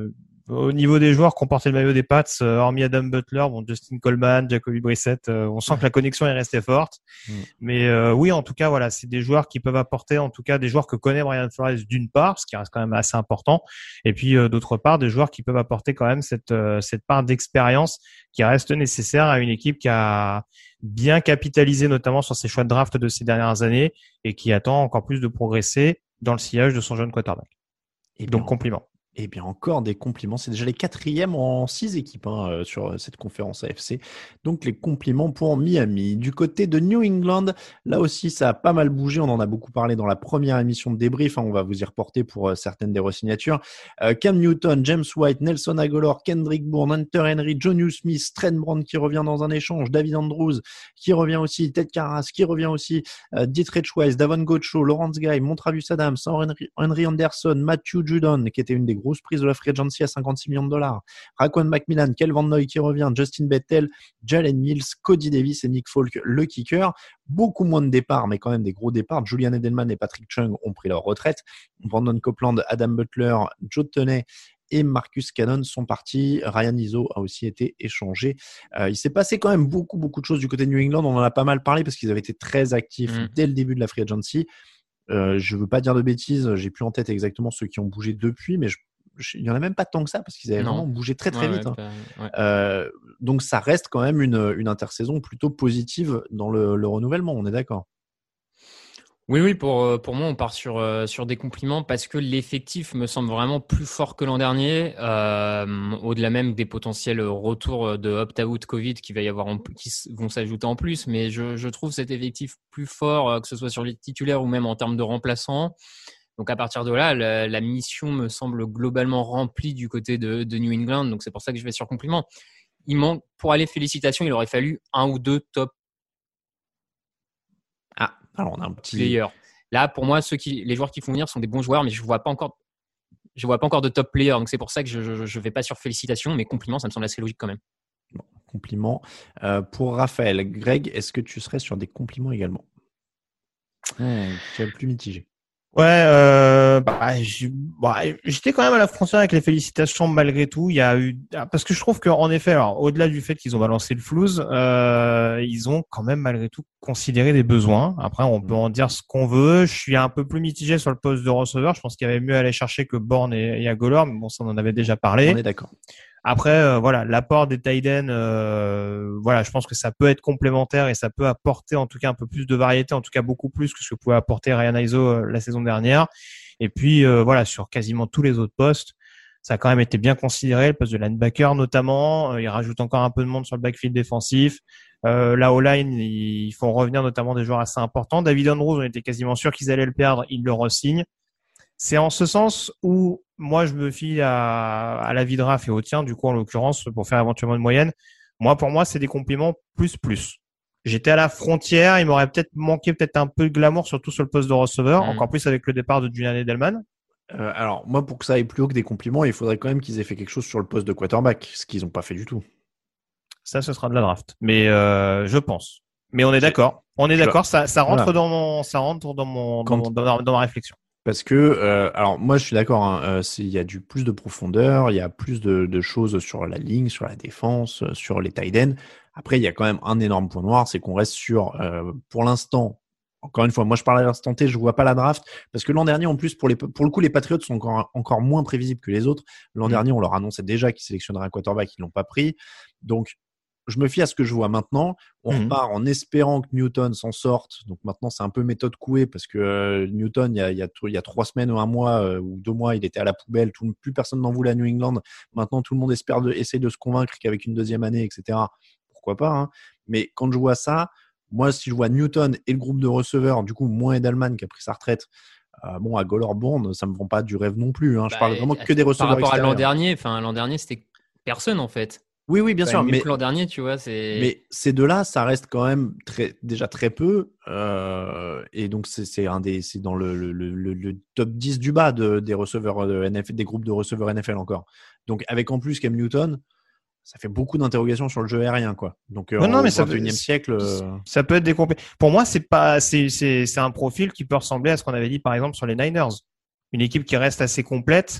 Au niveau des joueurs qui ont porté le maillot des Pats, euh, hormis Adam Butler, bon, Justin Coleman, Jacoby Brissett, euh, on sent que la connexion est restée forte. Mm. Mais euh, oui, en tout cas, voilà, c'est des joueurs qui peuvent apporter, en tout cas, des joueurs que connaît Brian Flores d'une part, ce qui reste quand même assez important, et puis euh, d'autre part, des joueurs qui peuvent apporter quand même cette euh, cette part d'expérience qui reste nécessaire à une équipe qui a bien capitalisé, notamment sur ses choix de draft de ces dernières années, et qui attend encore plus de progresser dans le sillage de son jeune quarterback. Et donc, compliment. Eh bien, encore des compliments. C'est déjà les quatrièmes en six équipes hein, euh, sur cette conférence A F C. Donc, les compliments pour Miami. Du côté de New England, là aussi, ça a pas mal bougé. On en a beaucoup parlé dans la première émission de débrief. Hein. On va vous y reporter pour euh, certaines des re-signatures. Euh, Cam Newton, James White, Nelson Agholor, Kendrick Bourne, Hunter Henry, Jonnu Smith, Trent Brown qui revient dans un échange, David Andrews qui revient aussi, Ted Karras qui revient aussi, euh, Dietrich Weiss, Davon Godchaux, Lawrence Guy, Montravius Adams, Henry, Henry Anderson, Matthew Judon qui était une des grosse prise de la free agency à cinquante-six millions de dollars. Raquan McMillan, Kel Van Noy qui revient, Justin Bethel, Jalen Mills, Cody Davis et Nick Folk, le kicker. Beaucoup moins de départs, mais quand même des gros départs. Julian Edelman et Patrick Chung ont pris leur retraite. Brandon Copeland, Adam Butler, Joe Toney et Marcus Cannon sont partis. Ryan Izzo a aussi été échangé. Euh, il s'est passé quand même beaucoup, beaucoup de choses du côté de New England. On en a pas mal parlé parce qu'ils avaient été très actifs mmh. dès le début de la free agency. Euh, je veux pas dire de bêtises, j'ai plus en tête exactement ceux qui ont bougé depuis, mais je il n'y en a même pas tant que ça parce qu'ils avaient non. vraiment bougé très très ouais, vite. Ouais, hein. ouais. Euh, donc ça reste quand même une, une intersaison plutôt positive dans le, le renouvellement, on est d'accord? Oui, oui, pour, pour moi, on part sur, sur des compliments parce que l'effectif me semble vraiment plus fort que l'an dernier, euh, au-delà même des potentiels retours de opt-out Covid qui va y avoir en, qui vont s'ajouter en plus. Mais je, je trouve cet effectif plus fort, que ce soit sur les titulaires ou même en termes de remplaçants. Donc à partir de là, la, la mission me semble globalement remplie du côté de, de New England. Donc c'est pour ça que je vais sur compliment. Il manque, pour aller félicitations, il aurait fallu un ou deux top. Ah, alors on a un petit player. Là, pour moi, ceux qui, les joueurs qui font venir sont des bons joueurs, mais je vois pas encore, je vois pas encore de top player. Donc c'est pour ça que je, je, je vais pas sur félicitations, mais compliments, ça me semble assez logique quand même. Bon, compliments euh, pour Raphaël. Greg, est-ce que tu serais sur des compliments également? mmh, Tu es plus mitigé. Ouais, euh, bah, j'ai, bah, j'étais quand même à la frontière avec les félicitations malgré tout. Il y a eu, parce que je trouve qu'en effet, alors au-delà du fait qu'ils ont balancé le flouze, euh, ils ont quand même malgré tout considéré des besoins. Après, on peut en dire ce qu'on veut. Je suis un peu plus mitigé sur le poste de receveur. Je pense qu'il y avait mieux à aller chercher que Bourne et, et Agholor, mais bon, ça on en avait déjà parlé. On est d'accord. Après, euh, voilà, l'apport des tight ends, euh, voilà, je pense que ça peut être complémentaire et ça peut apporter en tout cas un peu plus de variété, en tout cas beaucoup plus que ce que pouvait apporter Ryan Izzo euh, la saison dernière. Et puis, euh, voilà, sur quasiment tous les autres postes, ça a quand même été bien considéré, le poste de linebacker notamment. Euh, il rajoute encore un peu de monde sur le backfield défensif. Euh, la O-line, ils font revenir notamment des joueurs assez importants. David Andrews, on était quasiment sûr qu'ils allaient le perdre, ils le re-signent. C'est en ce sens où moi je me fie à, à l'avis de Raph et au tien, du coup en l'occurrence pour faire éventuellement une moyenne. Moi pour moi c'est des compliments plus plus. J'étais à la frontière, il m'aurait peut-être manqué peut-être un peu de glamour surtout sur le poste de receveur, mmh. encore plus avec le départ de Julian Edelman. Euh, alors moi pour que ça aille plus haut que des compliments, il faudrait quand même qu'ils aient fait quelque chose sur le poste de quarterback, ce qu'ils n'ont pas fait du tout. Ça ce sera de la draft, mais euh, je pense. Mais on est d'accord, on est d'accord, ça, ça rentre voilà. dans mon, ça rentre dans mon, dans, mon dans, dans ma réflexion. Parce que, euh, alors moi je suis d'accord, hein, euh, il y a du plus de profondeur, il y a plus de, de choses sur la ligne, sur la défense, sur les tight ends. Après, il y a quand même un énorme point noir, c'est qu'on reste sur, euh, pour l'instant, encore une fois, moi je parle à l'instant T, je vois pas la draft, parce que l'an dernier en plus, pour les, pour le coup, les Patriots sont encore, encore moins prévisibles que les autres. L'an mmh. dernier, on leur annonçait déjà qu'ils sélectionneraient un quarterback, ils l'ont pas pris. Donc, je me fie à ce que je vois maintenant. On mmh. repart en espérant que Newton s'en sorte. Donc maintenant, c'est un peu méthode couée parce que euh, Newton, il y a, il y a, il y a trois semaines ou un mois euh, ou deux mois, il était à la poubelle. Tout, plus personne n'en voulait à New England. Maintenant, tout le monde espère de, essaie de se convaincre qu'avec une deuxième année, et cetera. Pourquoi pas, hein. Mais quand je vois ça, moi, si je vois Newton et le groupe de receveurs, du coup, moins Edelman qui a pris sa retraite, euh, bon, Agholor Bourne, ça me vend pas du rêve non plus. Hein. Bah, je parle vraiment que des receveurs par rapport extérieurs. À l'an dernier, enfin l'an dernier, c'était personne en fait. Oui, oui, bien bah, sûr. Mais l'an dernier, tu vois, c'est. Mais ces deux-là, ça reste quand même très, déjà très peu. Euh, et donc, c'est, c'est un des, c'est dans le, le, le, le top dix du bas de, des receveurs de N F L, des groupes de receveurs N F L encore. Donc, avec en plus Cam Newton, ça fait beaucoup d'interrogations sur le jeu aérien, quoi. Donc, non, non, mais ça au vingt et unième siècle. Ça, ça peut être des compé- Pour moi, c'est pas, c'est, c'est, c'est un profil qui peut ressembler à ce qu'on avait dit, par exemple, sur les Niners. Une équipe qui reste assez complète,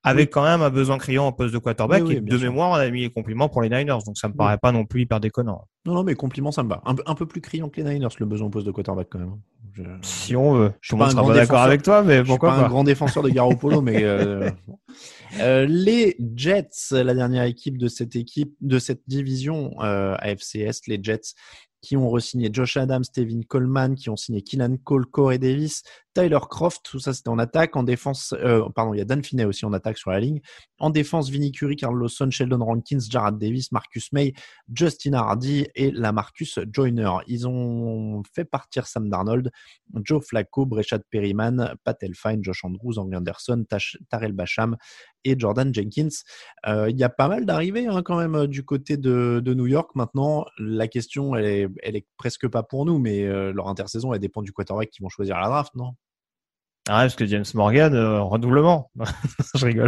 avec oui. quand même un besoin criant en poste de quarterback. Oui, oui, et de sûr. mémoire, on a mis les compliments pour les Niners, donc ça me paraît oui. pas non plus hyper déconnant. Non, non, mais compliments, ça me va. Un, un peu plus criant que les Niners, le besoin au poste de quarterback quand même. Je... Si on veut. Je ne suis pas un d'accord avec toi, mais pourquoi pas. Je suis pas un grand défenseur de Garoppolo, mais euh... euh, les Jets, la dernière équipe de cette équipe, de cette division euh, A F C Est, les Jets, qui ont re-signé Josh Adams, Tevin Coleman, qui ont signé Keelan Cole, Corey Davis, Tyler Croft, tout ça c'était en attaque. En défense, euh, pardon, il y a Dan Finney aussi en attaque sur la ligne. En défense, Vinny Curry, Carl Lawson, Sheldon Rankins, Jarrad Davis, Marcus May, Justin Hardy et Lamarcus Joyner. Ils ont fait partir Sam Darnold, Joe Flacco, Breshad Perryman, Pat Elflein, Josh Andrews, Henry Anderson, Tash, Tarell Basham et Jordan Jenkins. Euh, il y a pas mal d'arrivées hein, quand même du côté de, de New York. Maintenant, la question, elle est, elle est presque pas pour nous, mais euh, leur intersaison, elle dépend du quarterback qu'ils vont choisir à la draft, non? Ah, parce que James Morgan, euh, redoublement. Je rigole.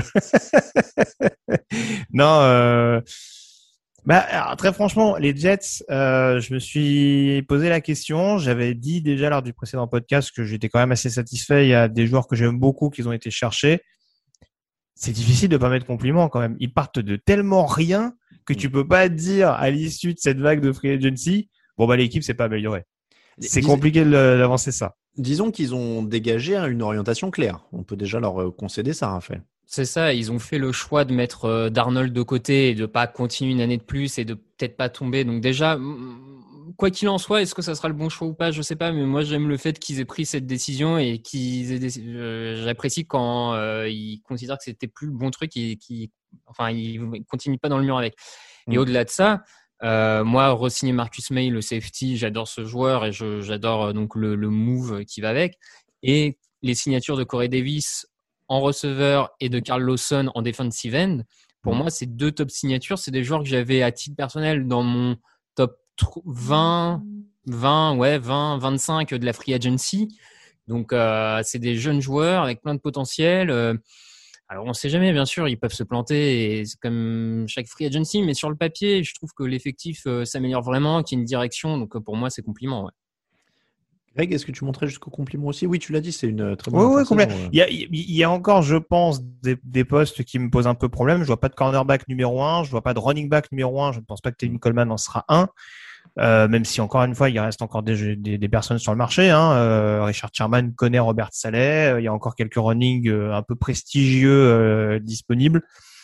non, euh... bah, alors, très franchement, les Jets, euh, je me suis posé la question. J'avais dit déjà lors du précédent podcast que j'étais quand même assez satisfait. Il y a des joueurs que j'aime beaucoup qui ont été cherchés. C'est difficile de pas mettre compliment quand même. Ils partent de tellement rien que tu peux pas dire à l'issue de cette vague de free agency, bon bah l'équipe s'est pas améliorée. C'est Dis... compliqué d'avancer ça. Disons qu'ils ont dégagé une orientation claire. On peut déjà leur concéder ça, Raphaël. C'est ça, ils ont fait le choix de mettre Darnold de côté et de pas continuer une année de plus et de peut-être pas tomber. Donc déjà, quoi qu'il en soit, est-ce que ça sera le bon choix ou pas, je sais pas, mais moi j'aime le fait qu'ils aient pris cette décision et qu'ils aient des... euh, j'apprécie quand euh, ils considèrent que c'était plus le bon truc et qu'ils enfin ils continuent pas dans le mur avec. Et mmh. au-delà de ça, euh, moi re-signer Marcus May, le safety, j'adore ce joueur et je, j'adore donc le, le move qui va avec. Et les signatures de Corey Davis en receveur et de Carl Lawson en defensive end, pour mmh. moi c'est deux top signatures, c'est des joueurs que j'avais à titre personnel dans mon top vingt, vingt, ouais, vingt, vingt-cinq de la free agency. Donc, euh, c'est des jeunes joueurs avec plein de potentiel. Euh, alors, on sait jamais, bien sûr, ils peuvent se planter et c'est comme chaque free agency, mais sur le papier, je trouve que l'effectif euh, s'améliore vraiment, qu'il y a une direction. Donc, pour moi, c'est compliment, ouais. Greg, est-ce que tu montrais jusqu'au compliment aussi? Oui, tu l'as dit, c'est une très bonne oui, oui, complètement. Euh... Il y a, il y a encore, je pense, des, des postes qui me posent un peu problème. Je vois pas de cornerback numéro un, je vois pas de running back numéro un. Je ne pense pas que Tevin Coleman en sera un. Euh, même si encore une fois, il reste encore des, des, des personnes sur le marché. Hein. Euh, Richard Sherman connaît Robert Saleh. Euh, il y a encore quelques running euh, un peu prestigieux euh, disponibles.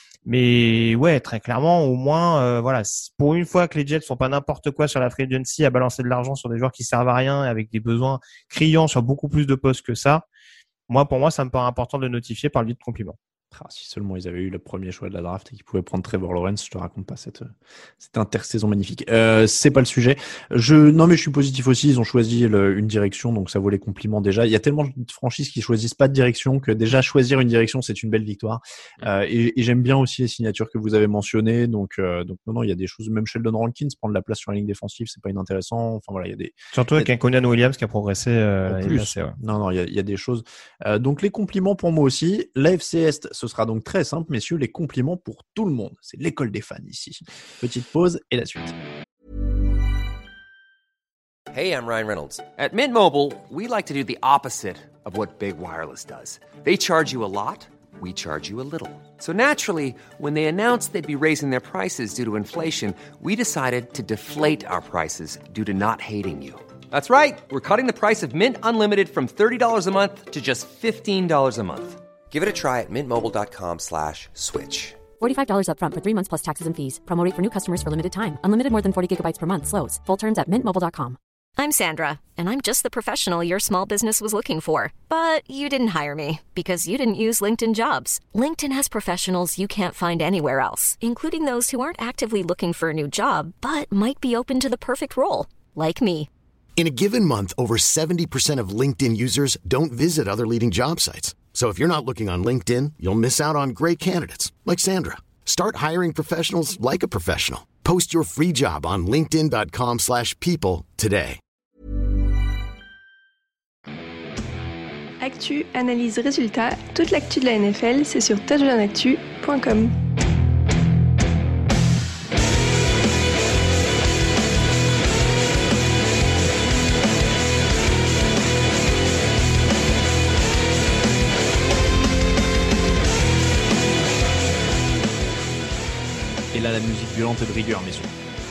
Mais ouais, très clairement, au moins, euh, voilà, pour une fois que les Jets sont pas n'importe quoi sur la free agency à balancer de l'argent sur des joueurs qui servent à rien avec des besoins criants sur beaucoup plus de postes que ça, moi, pour moi, ça me paraît important de le notifier par le biais de compliments. Ah, si seulement ils avaient eu le premier choix de la draft et qu'ils pouvaient prendre Trevor Lawrence, je te raconte pas cette, cette intersaison magnifique. Euh, c'est pas le sujet. Je, non, mais je suis positif aussi. Ils ont choisi le, une direction, donc ça vaut les compliments déjà. Il y a tellement de franchises qui choisissent pas de direction que déjà choisir une direction, c'est une belle victoire. Euh, et, et j'aime bien aussi les signatures que vous avez mentionnées. Donc, euh, donc non, non, il y a des choses. Même Sheldon Rankins prendre la place sur la ligne défensive, c'est pas inintéressant. Enfin voilà, il y a des. Surtout avec un Conan Williams qui a progressé. Euh, en plus. Passée, ouais. Non, non, il y a, il y a des choses. Euh, donc les compliments pour moi aussi. L'A F C Est, ce sera donc très simple. Messieurs, les compliments pour tout le monde. C'est l'école des fans ici. Petite pause et la suite. Hey, I'm Ryan Reynolds. At Mint Mobile, we like to do the opposite of what Big Wireless does. They charge you a lot, we charge you a little. So naturally, when they announced they'd be raising their prices due to inflation, we decided to deflate our prices due to not hating you. That's right. We're cutting the price of Mint Unlimited from thirty dollars a month to just fifteen dollars a month. Give it a try at mintmobile.com slash switch. forty-five dollars up front for three months plus taxes and fees. Promo rate for new customers for limited time. Unlimited more than forty gigabytes per month. Slows full terms at mint mobile dot com. I'm Sandra, and I'm just the professional your small business was looking for. But you didn't hire me because you didn't use LinkedIn Jobs. LinkedIn has professionals you can't find anywhere else, including those who aren't actively looking for a new job, but might be open to the perfect role, like me. In a given month, over seventy percent of LinkedIn users don't visit other leading job sites. So if you're not looking on LinkedIn, you'll miss out on great candidates like Sandra. Start hiring professionals like a professional. Post your free job on linkedin dot com slash people today. Actu, analyse, résultats, toute l'actu de la N F L, c'est sur touchdown actu point com. là la musique violente et de rigueur, messieurs.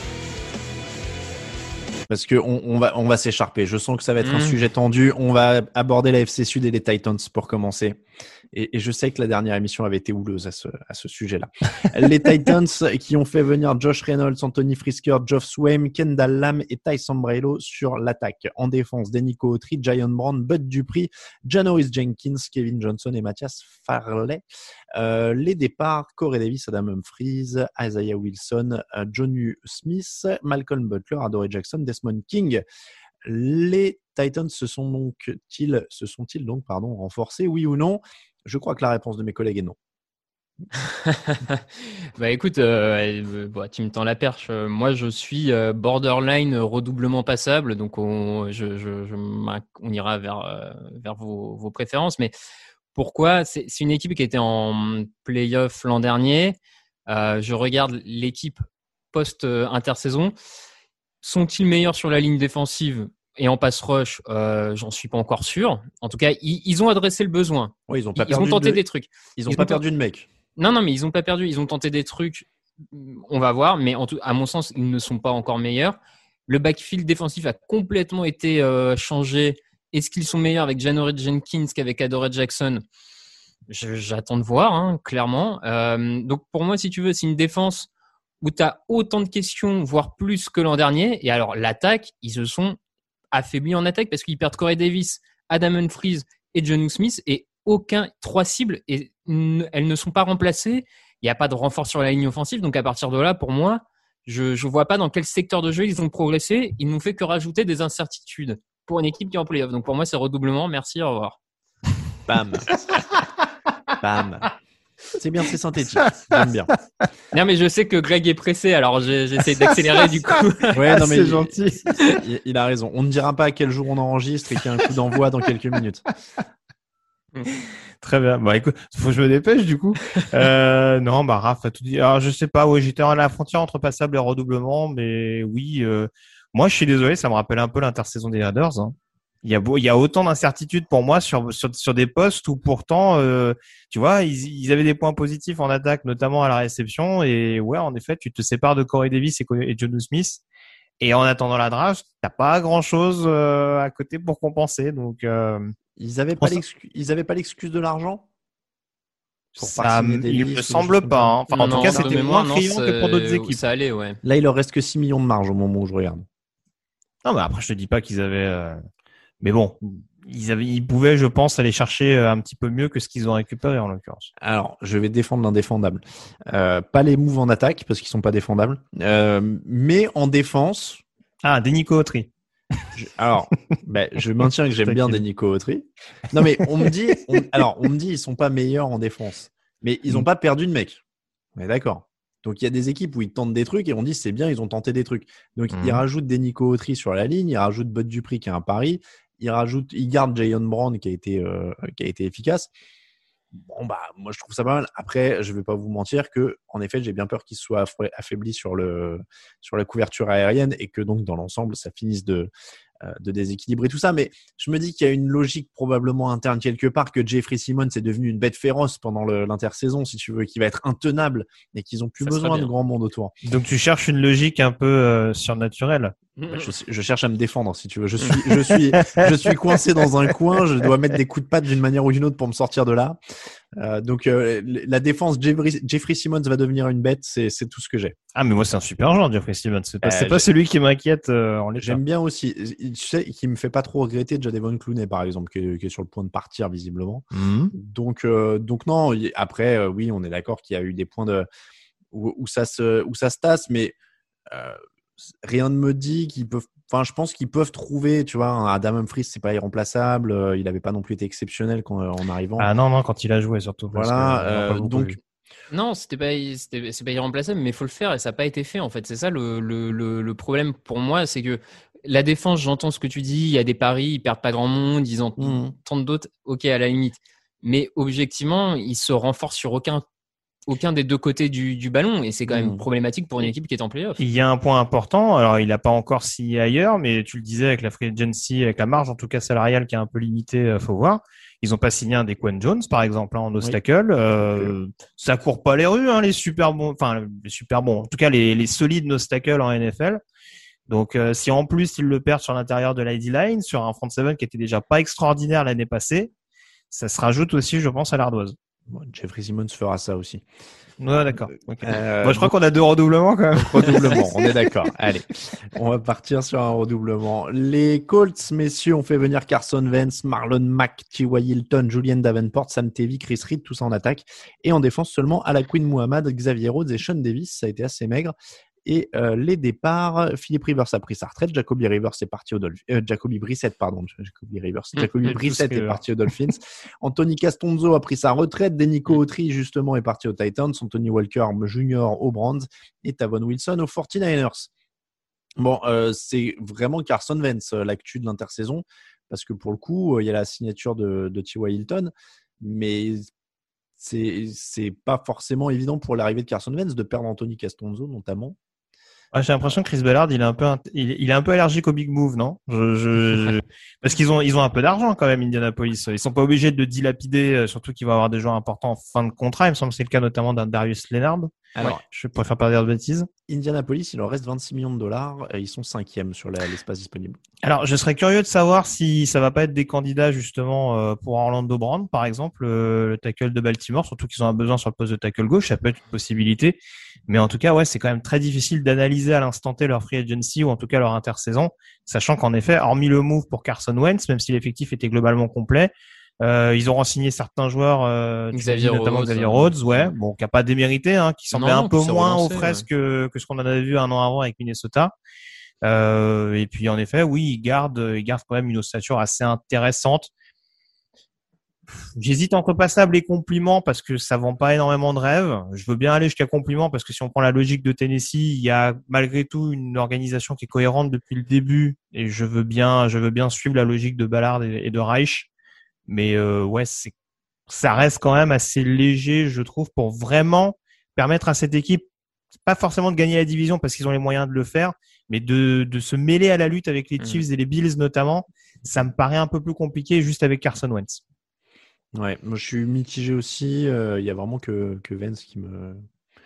Parce que on, on va on va s'écharper. Je sens que ça va être mmh. un sujet tendu. On va aborder la F C Sud et les Titans pour commencer. Et, et je sais que la dernière émission avait été houleuse à ce à ce sujet-là. Les Titans qui ont fait venir Josh Reynolds, Anthony Frisker, Geoff Swaim, Kendall Lamb et Ty Sambrailo sur l'attaque. En défense, Denico Autry, Jayon Brown, Bud Dupree, Janoris Jenkins, Kevin Johnson et Matthias Farley. Euh, les départs, Corey Davis, Adam Humphries, Isaiah Wilson, euh, Jonnu Smith, Malcolm Butler, Adoree Jackson, Desmond King. Les Titans se sont donc ils se sont-ils donc pardon renforcés, oui ou non? Je crois que la réponse de mes collègues est non. Bah écoute, euh, bah, tu me tends la perche. Moi, je suis euh, borderline redoublement passable, donc on, je, je, je, on ira vers euh, vers vos, vos préférences. Mais pourquoi? C'est, c'est une équipe qui était en play-off l'an dernier. Euh, je regarde l'équipe post-intersaison. Sont-ils meilleurs sur la ligne défensive et en pass rush? euh, J'en suis pas encore sûr. En tout cas, ils, ils ont adressé le besoin. Oui, ils ont pas ils, perdu ils ont tenté de... des trucs. Ils ont ils pas ont perdu de mec. Non, non, mais ils ont pas perdu. Ils ont tenté des trucs. On va voir, mais en tout, à mon sens, ils ne sont pas encore meilleurs. Le backfield défensif a complètement été euh, changé. Est-ce qu'ils sont meilleurs avec Janoris Jenkins qu'avec Adoree Jackson? Je, J'attends de voir, hein, clairement. Euh, donc pour moi, si tu veux, c'est une défense où tu as autant de questions, voire plus que l'an dernier. Et alors, l'attaque, ils se sont affaiblis en attaque parce qu'ils perdent Corey Davis, Adam Humphries et Jonnu Smith et aucun, trois cibles et n- elles ne sont pas remplacées. Il n'y a pas de renfort sur la ligne offensive. Donc, à partir de là, pour moi, je ne vois pas dans quel secteur de jeu ils ont progressé. Ils n'ont fait que rajouter des incertitudes pour une équipe qui est en play-off. Donc, pour moi, c'est redoublement. Merci, au revoir. Bam. Bam. C'est bien, c'est synthétique. J'aime bien. Non, mais je sais que Greg est pressé, alors j'ai, j'essaie d'accélérer du coup. Ouais, non, mais c'est il, gentil. Il, il a raison. On ne dira pas à quel jour on enregistre et qu'il y a un coup d'envoi dans quelques minutes. Très bien. Bah écoute, faut que je me dépêche du coup. Euh, non, bah Raph a tout dit. Alors je sais pas, ouais, j'étais à la frontière entre passable et redoublement, mais oui. Euh, moi, je suis désolé, ça me rappelle un peu l'intersaison des Raiders. Hein. Il y a beau, il y a autant d'incertitudes pour moi sur sur, sur des postes où pourtant, euh, tu vois, ils, ils avaient des points positifs en attaque, notamment à la réception. Et ouais, en effet, tu te sépares de Corey Davis et, et Jonnu Smith. Et en attendant la draft, t'as pas grand chose euh, à côté pour compenser. Donc, euh, ils avaient pas l'excuse, ils avaient pas l'excuse de l'argent. Pour ça, il me semble pas. Hein. Enfin, non, en tout non, cas, c'était moins criant que pour d'autres équipes. Ça allait, ouais. Là, il leur reste que six millions de marge au moment où je regarde. Non, mais après, je te dis pas qu'ils avaient. Euh... Mais bon, ils avaient, ils pouvaient, je pense, aller chercher un petit peu mieux que ce qu'ils ont récupéré en l'occurrence. Alors, je vais défendre l'indéfendable. Euh, pas les moves en attaque parce qu'ils sont pas défendables, euh, mais en défense. Ah, Denico Autry. Je, alors, ben, je maintiens que j'aime bien Denico Autry. Non, mais on me dit, on, alors, on me dit, ils sont pas meilleurs en défense, mais ils ont mmh. pas perdu de mec. On est d'accord. Donc, il y a des équipes où ils tentent des trucs et on dit c'est bien, ils ont tenté des trucs. Donc, mmh. ils rajoutent Denico Autry sur la ligne, ils rajoutent Bud Dupree qui est un pari. Il rajoute, il garde Jayon Brown qui a été euh, qui a été efficace. Bon bah moi je trouve ça pas mal. Après je vais pas vous mentir que en effet j'ai bien peur qu'il soit affaibli sur le sur la couverture aérienne et que donc dans l'ensemble ça finisse de de déséquilibrer tout ça. Mais je me dis qu'il y a une logique probablement interne quelque part que Jeffrey Simmons est devenu une bête féroce pendant le, l'intersaison, si tu veux, qui va être intenable et qu'ils ont plus ça besoin de grand monde autour. Donc tu cherches une logique un peu euh, surnaturelle. Bah, je, je cherche à me défendre, si tu veux. Je suis, je suis, je suis coincé dans un coin. Je dois mettre des coups de patte d'une manière ou d'une autre pour me sortir de là. Euh, donc, euh, la défense, Jeffrey, Jeffrey Simmons va devenir une bête. C'est, c'est tout ce que j'ai. Ah, mais moi, c'est un super genre, Jeffrey Simmons. C'est pas, euh, c'est pas celui qui m'inquiète euh, en l'état. J'aime bien aussi. Tu sais, qui me fait pas trop regretter Jadevon Clowney, par exemple, qui est, qui est sur le point de partir visiblement. Mm-hmm. Donc, euh, donc non. Après, euh, oui, on est d'accord qu'il y a eu des points de où, où ça se, où ça se tasse, mais euh, rien ne me dit qu'ils peuvent. Enfin, je pense qu'ils peuvent trouver, tu vois, un Adam Humphries, c'est pas irremplaçable. Euh, il avait pas non plus été exceptionnel quand, euh, en arrivant. Ah non, non, quand il a joué surtout. Voilà. Euh, donc. Vu. Non, c'était pas, c'était, c'est pas irremplaçable, mais il faut le faire et ça n'a pas été fait en fait. C'est ça le, le, le, le problème pour moi, c'est que la défense, j'entends ce que tu dis, il y a des paris, ils perdent pas grand monde, ils en mmh. tentent d'autres, ok à la limite. Mais objectivement, ils se renforcent sur aucun aucun des deux côtés du, du ballon et c'est quand même mmh. problématique pour une équipe qui est en play-off. Il y a un point important, alors il n'a pas encore signé ailleurs, mais tu le disais avec la free agency, avec la marge en tout cas salariale qui est un peu limitée, faut voir. Ils ont pas signé un Dequan Jones, par exemple, hein, en nose tackle. Oui. Euh, ça court pas les rues, hein, les super bons, enfin les super bons. En tout cas, les, les solides nose tackle en N F L. Donc, euh, si en plus ils le perdent sur l'intérieur de l'I D line, sur un front seven qui était déjà pas extraordinaire l'année passée, ça se rajoute aussi, je pense, à l'ardoise. Bon, Jeffrey Simmons fera ça aussi. Ouais, d'accord. Okay. Euh, bon, je crois qu'on a deux redoublements quand même. Redoublement, on est d'accord. Allez, on va partir sur un redoublement. Les Colts, messieurs, ont fait venir Carson Wentz, Marlon Mack, T Y. Hilton, Julian Davenport, Sam Tevi, Chris Reed, tout ça en attaque. Et en défense seulement Alaquin Muhammad, Xavier Rhodes et Sean Davis. Ça a été assez maigre. Et euh, les départs, Philip Rivers a pris sa retraite, Jacoby Rivers est parti aux Dolphins, euh, Jacoby Brissett, pardon, Jacoby Rivers, Jacoby mmh, Brissett est parti aux Dolphins. Anthony Castonzo a pris sa retraite, Denico Autry justement est parti aux Titans, Anthony Walker Junior aux Browns et Tavon Wilson aux forty-niners. Bon, euh, c'est vraiment Carson Wentz l'actu de l'intersaison parce que pour le coup, il y a la signature de, de T Y. Hilton, mais c'est c'est pas forcément évident pour l'arrivée de Carson Wentz de perdre Anthony Castonzo notamment. Ah, j'ai l'impression que Chris Ballard, il est un peu, il, il est un peu allergique au big move, non? Je, je, je... Parce qu'ils ont, ils ont un peu d'argent quand même, Indianapolis. Ils sont pas obligés de dilapider, surtout qu'il va y avoir des joueurs importants en fin de contrat. Il me semble que c'est le cas notamment d'un Darius Leonard. Alors, ouais. Je préfère pas dire de bêtises. Indianapolis, il leur reste vingt-six millions de dollars et ils sont cinquièmes sur la, l'espace disponible. Alors, je serais curieux de savoir si ça va pas être des candidats justement euh, pour Orlando Brown, par exemple, euh, le tackle de Baltimore, surtout qu'ils ont un besoin sur le poste de tackle gauche, ça peut être une possibilité. Mais en tout cas, ouais, c'est quand même très difficile d'analyser à l'instant T leur free agency ou en tout cas leur intersaison, sachant qu'en effet, hormis le move pour Carson Wentz, même si l'effectif était globalement complet, Euh, ils ont renseigné certains joueurs, euh, Xavier dis, notamment Rhodes, Xavier Rhodes, ouais, bon, qui a pas démérité, hein, qui semblait non, un peu moins relancé, aux fraises ouais. que que ce qu'on en avait vu un an avant avec Minnesota. Euh, et puis en effet, oui, ils gardent, ils gardent quand même une ossature assez intéressante. J'hésite entre passable et compliment parce que ça vend pas énormément de rêves. Je veux bien aller jusqu'à compliment parce que si on prend la logique de Tennessee, il y a malgré tout une organisation qui est cohérente depuis le début et je veux bien, je veux bien suivre la logique de Ballard et, et de Reich. Mais euh, ouais, c'est, ça reste quand même assez léger, je trouve, pour vraiment permettre à cette équipe, pas forcément de gagner la division parce qu'ils ont les moyens de le faire, mais de, de se mêler à la lutte avec les Chiefs mmh. et les Bills notamment. Ça me paraît un peu plus compliqué juste avec Carson Wentz. Ouais, moi je suis mitigé aussi. Il euh, y a vraiment que que Wentz qui me.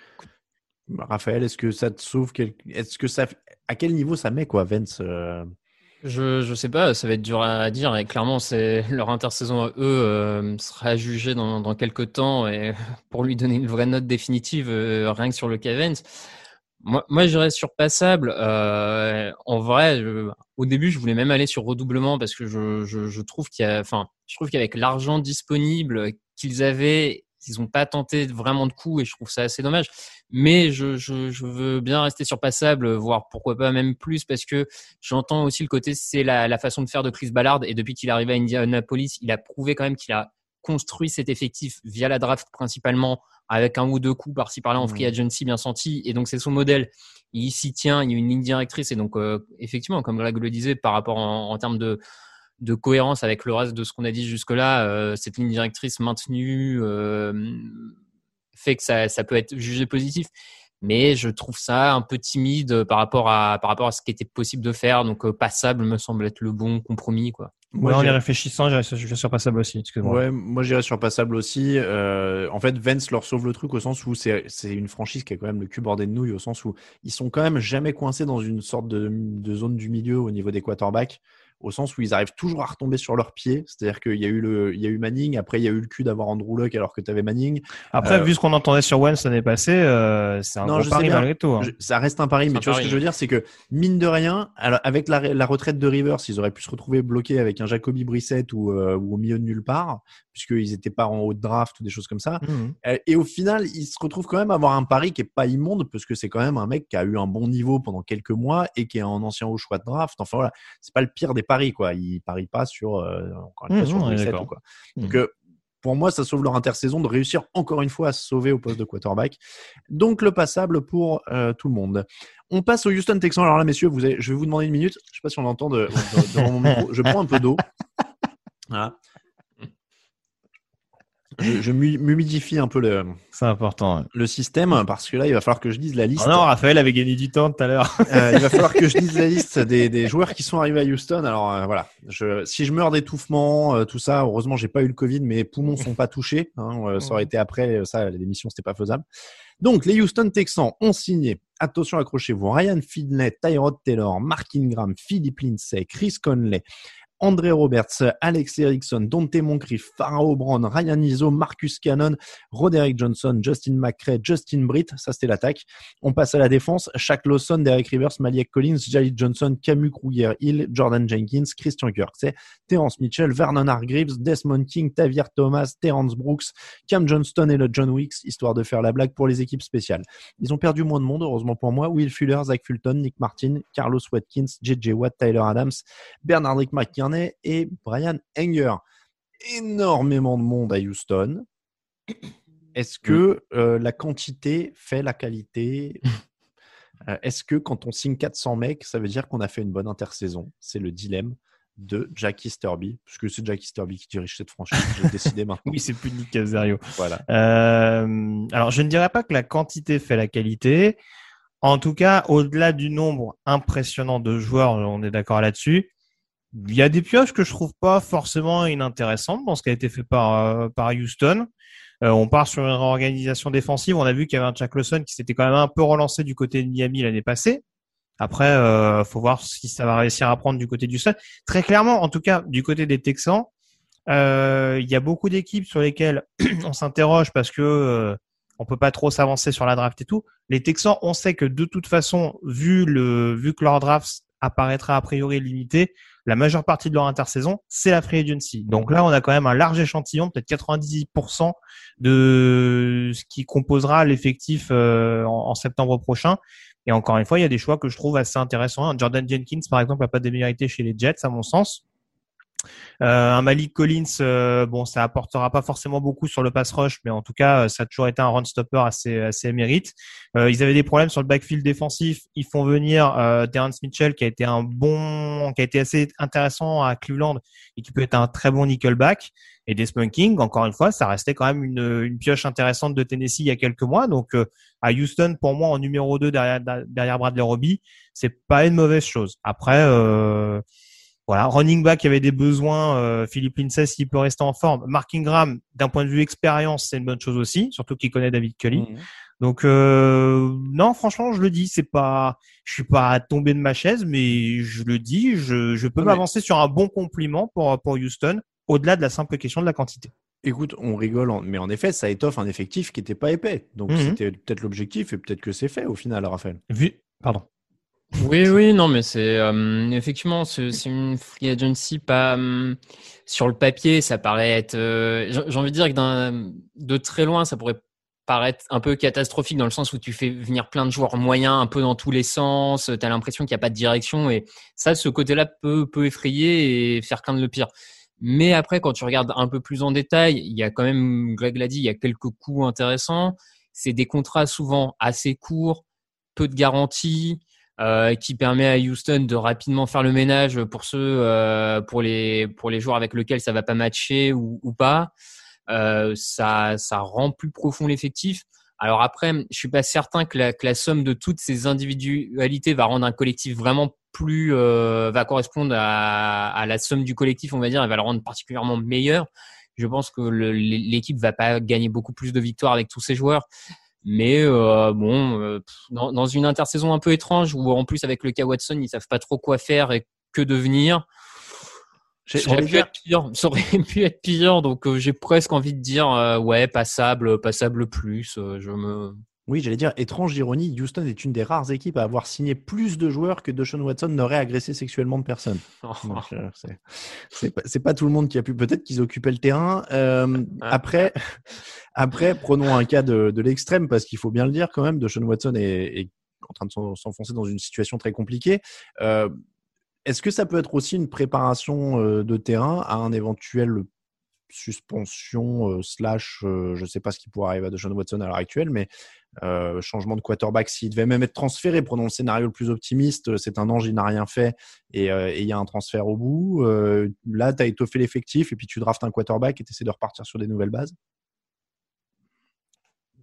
Raphaël, est-ce que ça te sauve quel... Est-ce que ça, à quel niveau ça met quoi, Wentz euh... Je je sais pas, ça va être dur à dire et clairement c'est leur intersaison à eux euh, sera jugée dans dans quelques temps et pour lui donner une vraie note définitive euh, rien que sur le cas Wentz. Moi moi j'irais sur passable. Euh, en vrai, je, au début je voulais même aller sur redoublement parce que je je je trouve qu'il y a enfin je trouve qu'avec l'argent disponible qu'ils avaient, ils ont pas tenté vraiment de coups et je trouve ça assez dommage. Mais je, je, je veux bien rester sur passable, voire pourquoi pas même plus, parce que j'entends aussi le côté, c'est la, la façon de faire de Chris Ballard. Et depuis qu'il est arrivé à Indianapolis, il a prouvé quand même qu'il a construit cet effectif via la draft principalement, avec un ou deux coups par-ci par-là en free agency bien senti. Et donc c'est son modèle. Il s'y tient, il y a une ligne directrice. Et donc euh, effectivement, comme Greg le disait, par rapport en, en termes de de cohérence avec le reste de ce qu'on a dit jusque-là, euh, cette ligne directrice maintenue euh, fait que ça, ça peut être jugé positif. Mais je trouve ça un peu timide par rapport à, par rapport à ce qui était possible de faire. Donc, euh, passable me semble être le bon compromis, quoi. Ouais, en y réfléchissant, j'irais sur, sur passable aussi. Excuse-moi. Ouais, moi j'irais sur passable aussi. Euh, en fait, Wentz leur sauve le truc au sens où c'est, c'est une franchise qui a quand même le cul bordé de nouilles, au sens où ils sont quand même jamais coincés dans une sorte de, de zone du milieu au niveau des quarterbacks. Au sens où ils arrivent toujours à retomber sur leurs pieds. C'est-à-dire qu'il y a eu le, il y a eu Manning, après il y a eu le cul d'avoir Andrew Luck alors que tu avais Manning. Après, euh, vu ce qu'on entendait sur Wentz l'année passée, euh, c'est un non, gros pari malgré tout. Hein. Je, ça reste un pari, c'est mais un tu pari, vois ce que je veux dire, c'est que mine de rien, alors, avec la, la retraite de Rivers, ils auraient pu se retrouver bloqués avec un Jacoby Brissett ou, euh, ou au milieu de nulle part, puisqu'ils n'étaient pas en haut de draft ou des choses comme ça. Mmh. Et au final, ils se retrouvent quand même à avoir un pari qui est pas immonde, parce que c'est quand même un mec qui a eu un bon niveau pendant quelques mois et qui est un ancien haut choix de draft. Enfin voilà, c'est pas le pire des paris, quoi. Il parie pas sur, euh, encore une fois, mmh, sur Brissett ou quoi. Mmh. Donc, euh, pour moi, ça sauve leur intersaison de réussir encore une fois à se sauver au poste de quarterback. Donc, le passable pour euh, tout le monde. On passe au Houston Texans. Alors là, messieurs, vous avez, je vais vous demander une minute. Je sais pas si on l'entend de, de, de mon micro. Je prends un peu d'eau. Voilà. je, je m'humidifie un peu le, c'est important, ouais. le système parce que là, il va falloir que je lise la liste. Oh non, Raphaël avait gagné du temps tout à l'heure. euh, il va falloir que je lise la liste des, des joueurs qui sont arrivés à Houston. Alors euh, voilà, je, si je meurs d'étouffement, euh, tout ça, heureusement, j'ai pas eu le Covid, mes poumons sont pas touchés. Hein, euh, ça aurait été après, ça, l'émission, c'était pas faisable. Donc, les Houston Texans ont signé, attention, accrochez-vous, Ryan Finley, Tyrod Taylor, Mark Ingram, Philip Lindsay, Chris Conley, André Roberts, Alex Erickson, Dante Moncrief, Pharaoh Brown, Ryan Izzo, Marcus Cannon, Roderick Johnson, Justin McCray, Justin Britt. Ça, c'était l'attaque. On passe à la défense. Shaq Lawson, Derek Rivers, Malik Collins, Jalil Johnson, Camus Kruger-Hill, Jordan Jenkins, Christian Kirksey, Terrence Mitchell, Vernon Hargreaves, Desmond King, Tavir Thomas, Terrence Brooks, Cam Johnston et le John Wicks, histoire de faire la blague pour les équipes spéciales. Ils ont perdu moins de monde, heureusement pour moi. Will Fuller, Zach Fulton, Nick Martin, Carlos Watkins, J J Watt, Tyler Adams, Bernardrick McKinney et Brian Enger. Énormément de monde à Houston. Est-ce que euh, la quantité fait la qualité? euh, Est-ce que quand on signe quatre cents mecs, ça veut dire qu'on a fait une bonne intersaison? C'est le dilemme de Jackie Sturby, puisque c'est Jackie Sturby qui dirige cette franchise. J'ai décidé maintenant. Oui, c'est plus Nick Caserio. Voilà. Euh, alors, je ne dirais pas que la quantité fait la qualité. En tout cas, au-delà du nombre impressionnant de joueurs, on est d'accord là-dessus. Il y a des pioches que je trouve pas forcément inintéressantes dans ce qui a été fait par euh, par Houston. Euh, on part sur une réorganisation défensive. On a vu qu'il y avait un Shaq Lawson qui s'était quand même un peu relancé du côté de Miami l'année passée. Après, euh, faut voir si ça va réussir à prendre du côté du Houston. Très clairement, en tout cas, du côté des Texans, euh, il y a beaucoup d'équipes sur lesquelles on s'interroge parce que euh, on peut pas trop s'avancer sur la draft et tout. Les Texans, on sait que de toute façon, vu le vu que leur draft apparaîtra a priori limité, la majeure partie de leur intersaison, c'est la free agency. Donc là, on a quand même un large échantillon, peut-être quatre-vingt-dix pour cent de ce qui composera l'effectif euh, en, en septembre prochain. Et encore une fois, il y a des choix que je trouve assez intéressants. Jordan Jenkins, par exemple, n'a pas démérité chez les Jets, à mon sens. Euh, un Malik Collins, euh, bon, ça apportera pas forcément beaucoup sur le pass rush, mais en tout cas, ça a toujours été un run stopper assez assez émérite. Euh, ils avaient des problèmes sur le backfield défensif. Ils font venir euh, Terrence Mitchell, qui a été un bon, qui a été assez intéressant à Cleveland et qui peut être un très bon nickelback. Et Desmond King, encore une fois, ça restait quand même une une pioche intéressante de Tennessee il y a quelques mois. Donc euh, à Houston, pour moi, en numéro deux derrière derrière Bradley Roby, c'est pas une mauvaise chose. Après. Euh, Voilà, running back, il y avait des besoins. Euh, Philip Lindsay, s'il peut rester en forme. Mark Ingram, d'un point de vue expérience, c'est une bonne chose aussi, surtout qu'il connaît David Culley. Mmh. Donc euh, non, franchement, je le dis, c'est pas, je suis pas tombé de ma chaise, mais je le dis, je, je peux non, m'avancer mais... sur un bon compliment pour pour Houston, au-delà de la simple question de la quantité. Écoute, on rigole, mais en effet, ça étoffe un effectif qui n'était pas épais. Donc mmh. c'était peut-être l'objectif et peut-être que c'est fait au final, Raphaël. Vu, pardon. Oui, oui, non, mais c'est euh, effectivement c'est, c'est une free agency pas euh, sur le papier, ça paraît être. Euh, j'ai, j'ai envie de dire que d'un, de très loin, ça pourrait paraître un peu catastrophique dans le sens où tu fais venir plein de joueurs moyens, un peu dans tous les sens. T'as l'impression qu'il n'y a pas de direction et ça, ce côté-là peut peut effrayer et faire craindre le pire. Mais après, quand tu regardes un peu plus en détail, il y a quand même, Greg l'a dit, il y a quelques coups intéressants. C'est des contrats souvent assez courts, peu de garanties. Euh, qui permet à Houston de rapidement faire le ménage pour ceux, euh, pour les pour les joueurs avec lesquels ça va pas matcher ou, ou pas. Euh, ça ça rend plus profond l'effectif. Alors après, je suis pas certain que la, que la somme de toutes ces individualités va rendre un collectif vraiment plus euh, va correspondre à, à la somme du collectif, on va dire, et va le rendre particulièrement meilleur. Je pense que le, l'équipe va pas gagner beaucoup plus de victoires avec tous ces joueurs. Mais euh, bon, euh, dans, dans une intersaison un peu étrange où en plus avec le cas Watson, ils savent pas trop quoi faire et que devenir. J'ai, ça aurait pu dire... être pire. Ça aurait pu être pire. Donc euh, j'ai presque envie de dire euh, ouais, passable, passable plus. Euh, je me. Oui, j'allais dire, étrange ironie, Houston est une des rares équipes à avoir signé plus de joueurs que Deshaun Watson n'aurait agressé sexuellement de personne. Oh. Donc, euh, c'est, c'est, pas, c'est pas tout le monde qui a pu. Peut-être qu'ils occupaient le terrain. Euh, après, après, prenons un cas de, de l'extrême parce qu'il faut bien le dire quand même. Deshaun Watson est, est en train de s'enfoncer dans une situation très compliquée. Euh, est-ce que ça peut être aussi une préparation euh, de terrain à un éventuel suspension euh, slash, euh, je ne sais pas ce qui pourrait arriver à Deshaun Watson à l'heure actuelle, mais euh, changement de quarterback s'il devait même être transféré, prenons le scénario le plus optimiste, c'est un ange, il n'a rien fait et il euh, y a un transfert au bout, euh, là tu as étoffé l'effectif et puis tu draftes un quarterback et tu essaies de repartir sur des nouvelles bases.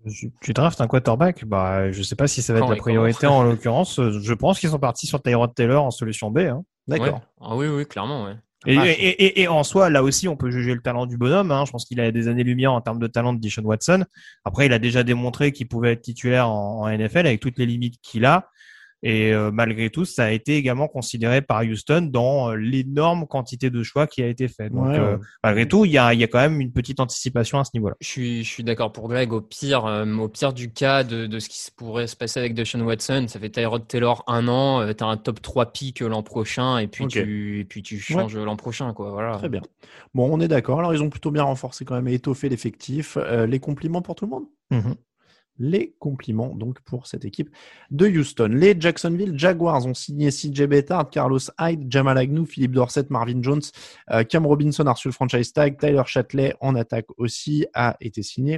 Tu draftes un quarterback, bah, je sais pas si ça va être la priorité en l'occurrence. Je pense qu'ils sont partis sur Tyrod Taylor en solution B. Hein. D'accord. Ouais. Ah oui, oui, clairement, ouais. Et, ah, et, et, et en soi, là aussi, on peut juger le talent du bonhomme. Hein. Je pense qu'il a des années-lumière en termes de talent de Deshaun Watson. Après, il a déjà démontré qu'il pouvait être titulaire en, en N F L avec toutes les limites qu'il a. Et euh, malgré tout, ça a été également considéré par Houston dans euh, l'énorme quantité de choix qui a été fait. Donc, ouais, euh, ouais. malgré tout, il y a, il y a quand même une petite anticipation à ce niveau-là. Je suis, je suis d'accord pour Greg. Au pire, euh, au pire du cas de, de ce qui pourrait se passer avec Deshaun Watson, ça fait Tyrod Taylor un an, euh, t'as un top trois pick l'an prochain, et puis okay. tu, et puis tu changes ouais. l'an prochain, quoi. Voilà. Très bien. Bon, on est d'accord. Alors, ils ont plutôt bien renforcé quand même et étoffé l'effectif. Euh, les compliments pour tout le monde. Mm-hmm. Les compliments donc pour cette équipe de Houston. Les Jacksonville Jaguars ont signé C J Beathard, Carlos Hyde, Jamal Agnew, Philippe Dorsett, Marvin Jones, euh, Cam Robinson a reçu le franchise tag, Tyler Shatley en attaque aussi a été signé.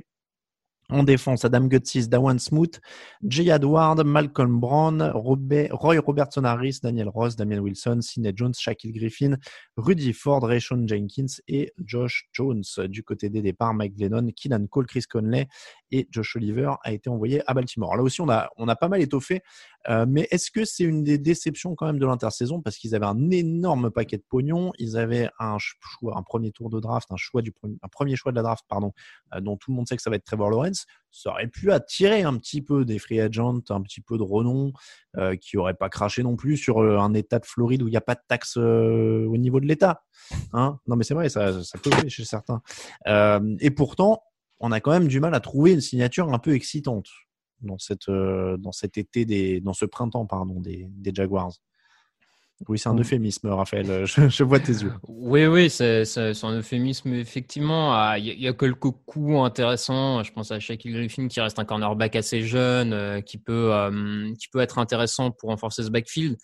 En défense, Adam Gutsis, Dawan Smoot, Jay Edward, Malcolm Brown, Robert, Roy Robertson-Harris, Daniel Ross, Damian Wilson, Sidney Jones, Shaquille Griffin, Rudy Ford, Rayshon Jenkins et Josh Jones. Du côté des départs, Mike Glennon, Keenan Cole, Chris Conley et Josh Oliver a été envoyé à Baltimore. Là aussi, on a, on a pas mal étoffé. Euh, mais est-ce que c'est une des déceptions quand même de l'intersaison parce qu'ils avaient un énorme paquet de pognon, ils avaient un choix, un premier tour de draft, un choix du premier, un premier choix de la draft, pardon, euh, dont tout le monde sait que ça va être Trevor Lawrence. Ça aurait pu attirer un petit peu des free agents, un petit peu de renom, euh, qui n'auraient pas craché non plus sur euh, un État de Floride où il n'y a pas de taxes euh, au niveau de l'État. Hein non, mais c'est vrai, ça, ça peut jouer chez certains. Euh, et pourtant, on a quand même du mal à trouver une signature un peu excitante dans cette, euh, dans cet été des, dans ce printemps, pardon, des, des Jaguars. Oui, c'est un euphémisme, Raphaël. Je, je vois tes yeux. Oui, oui, c'est, c'est, c'est un euphémisme, effectivement. Il y, y a quelques coups intéressants. Je pense à Shaquille Griffin, qui reste un cornerback assez jeune, euh, qui peut, euh, qui peut être intéressant pour renforcer ce backfield.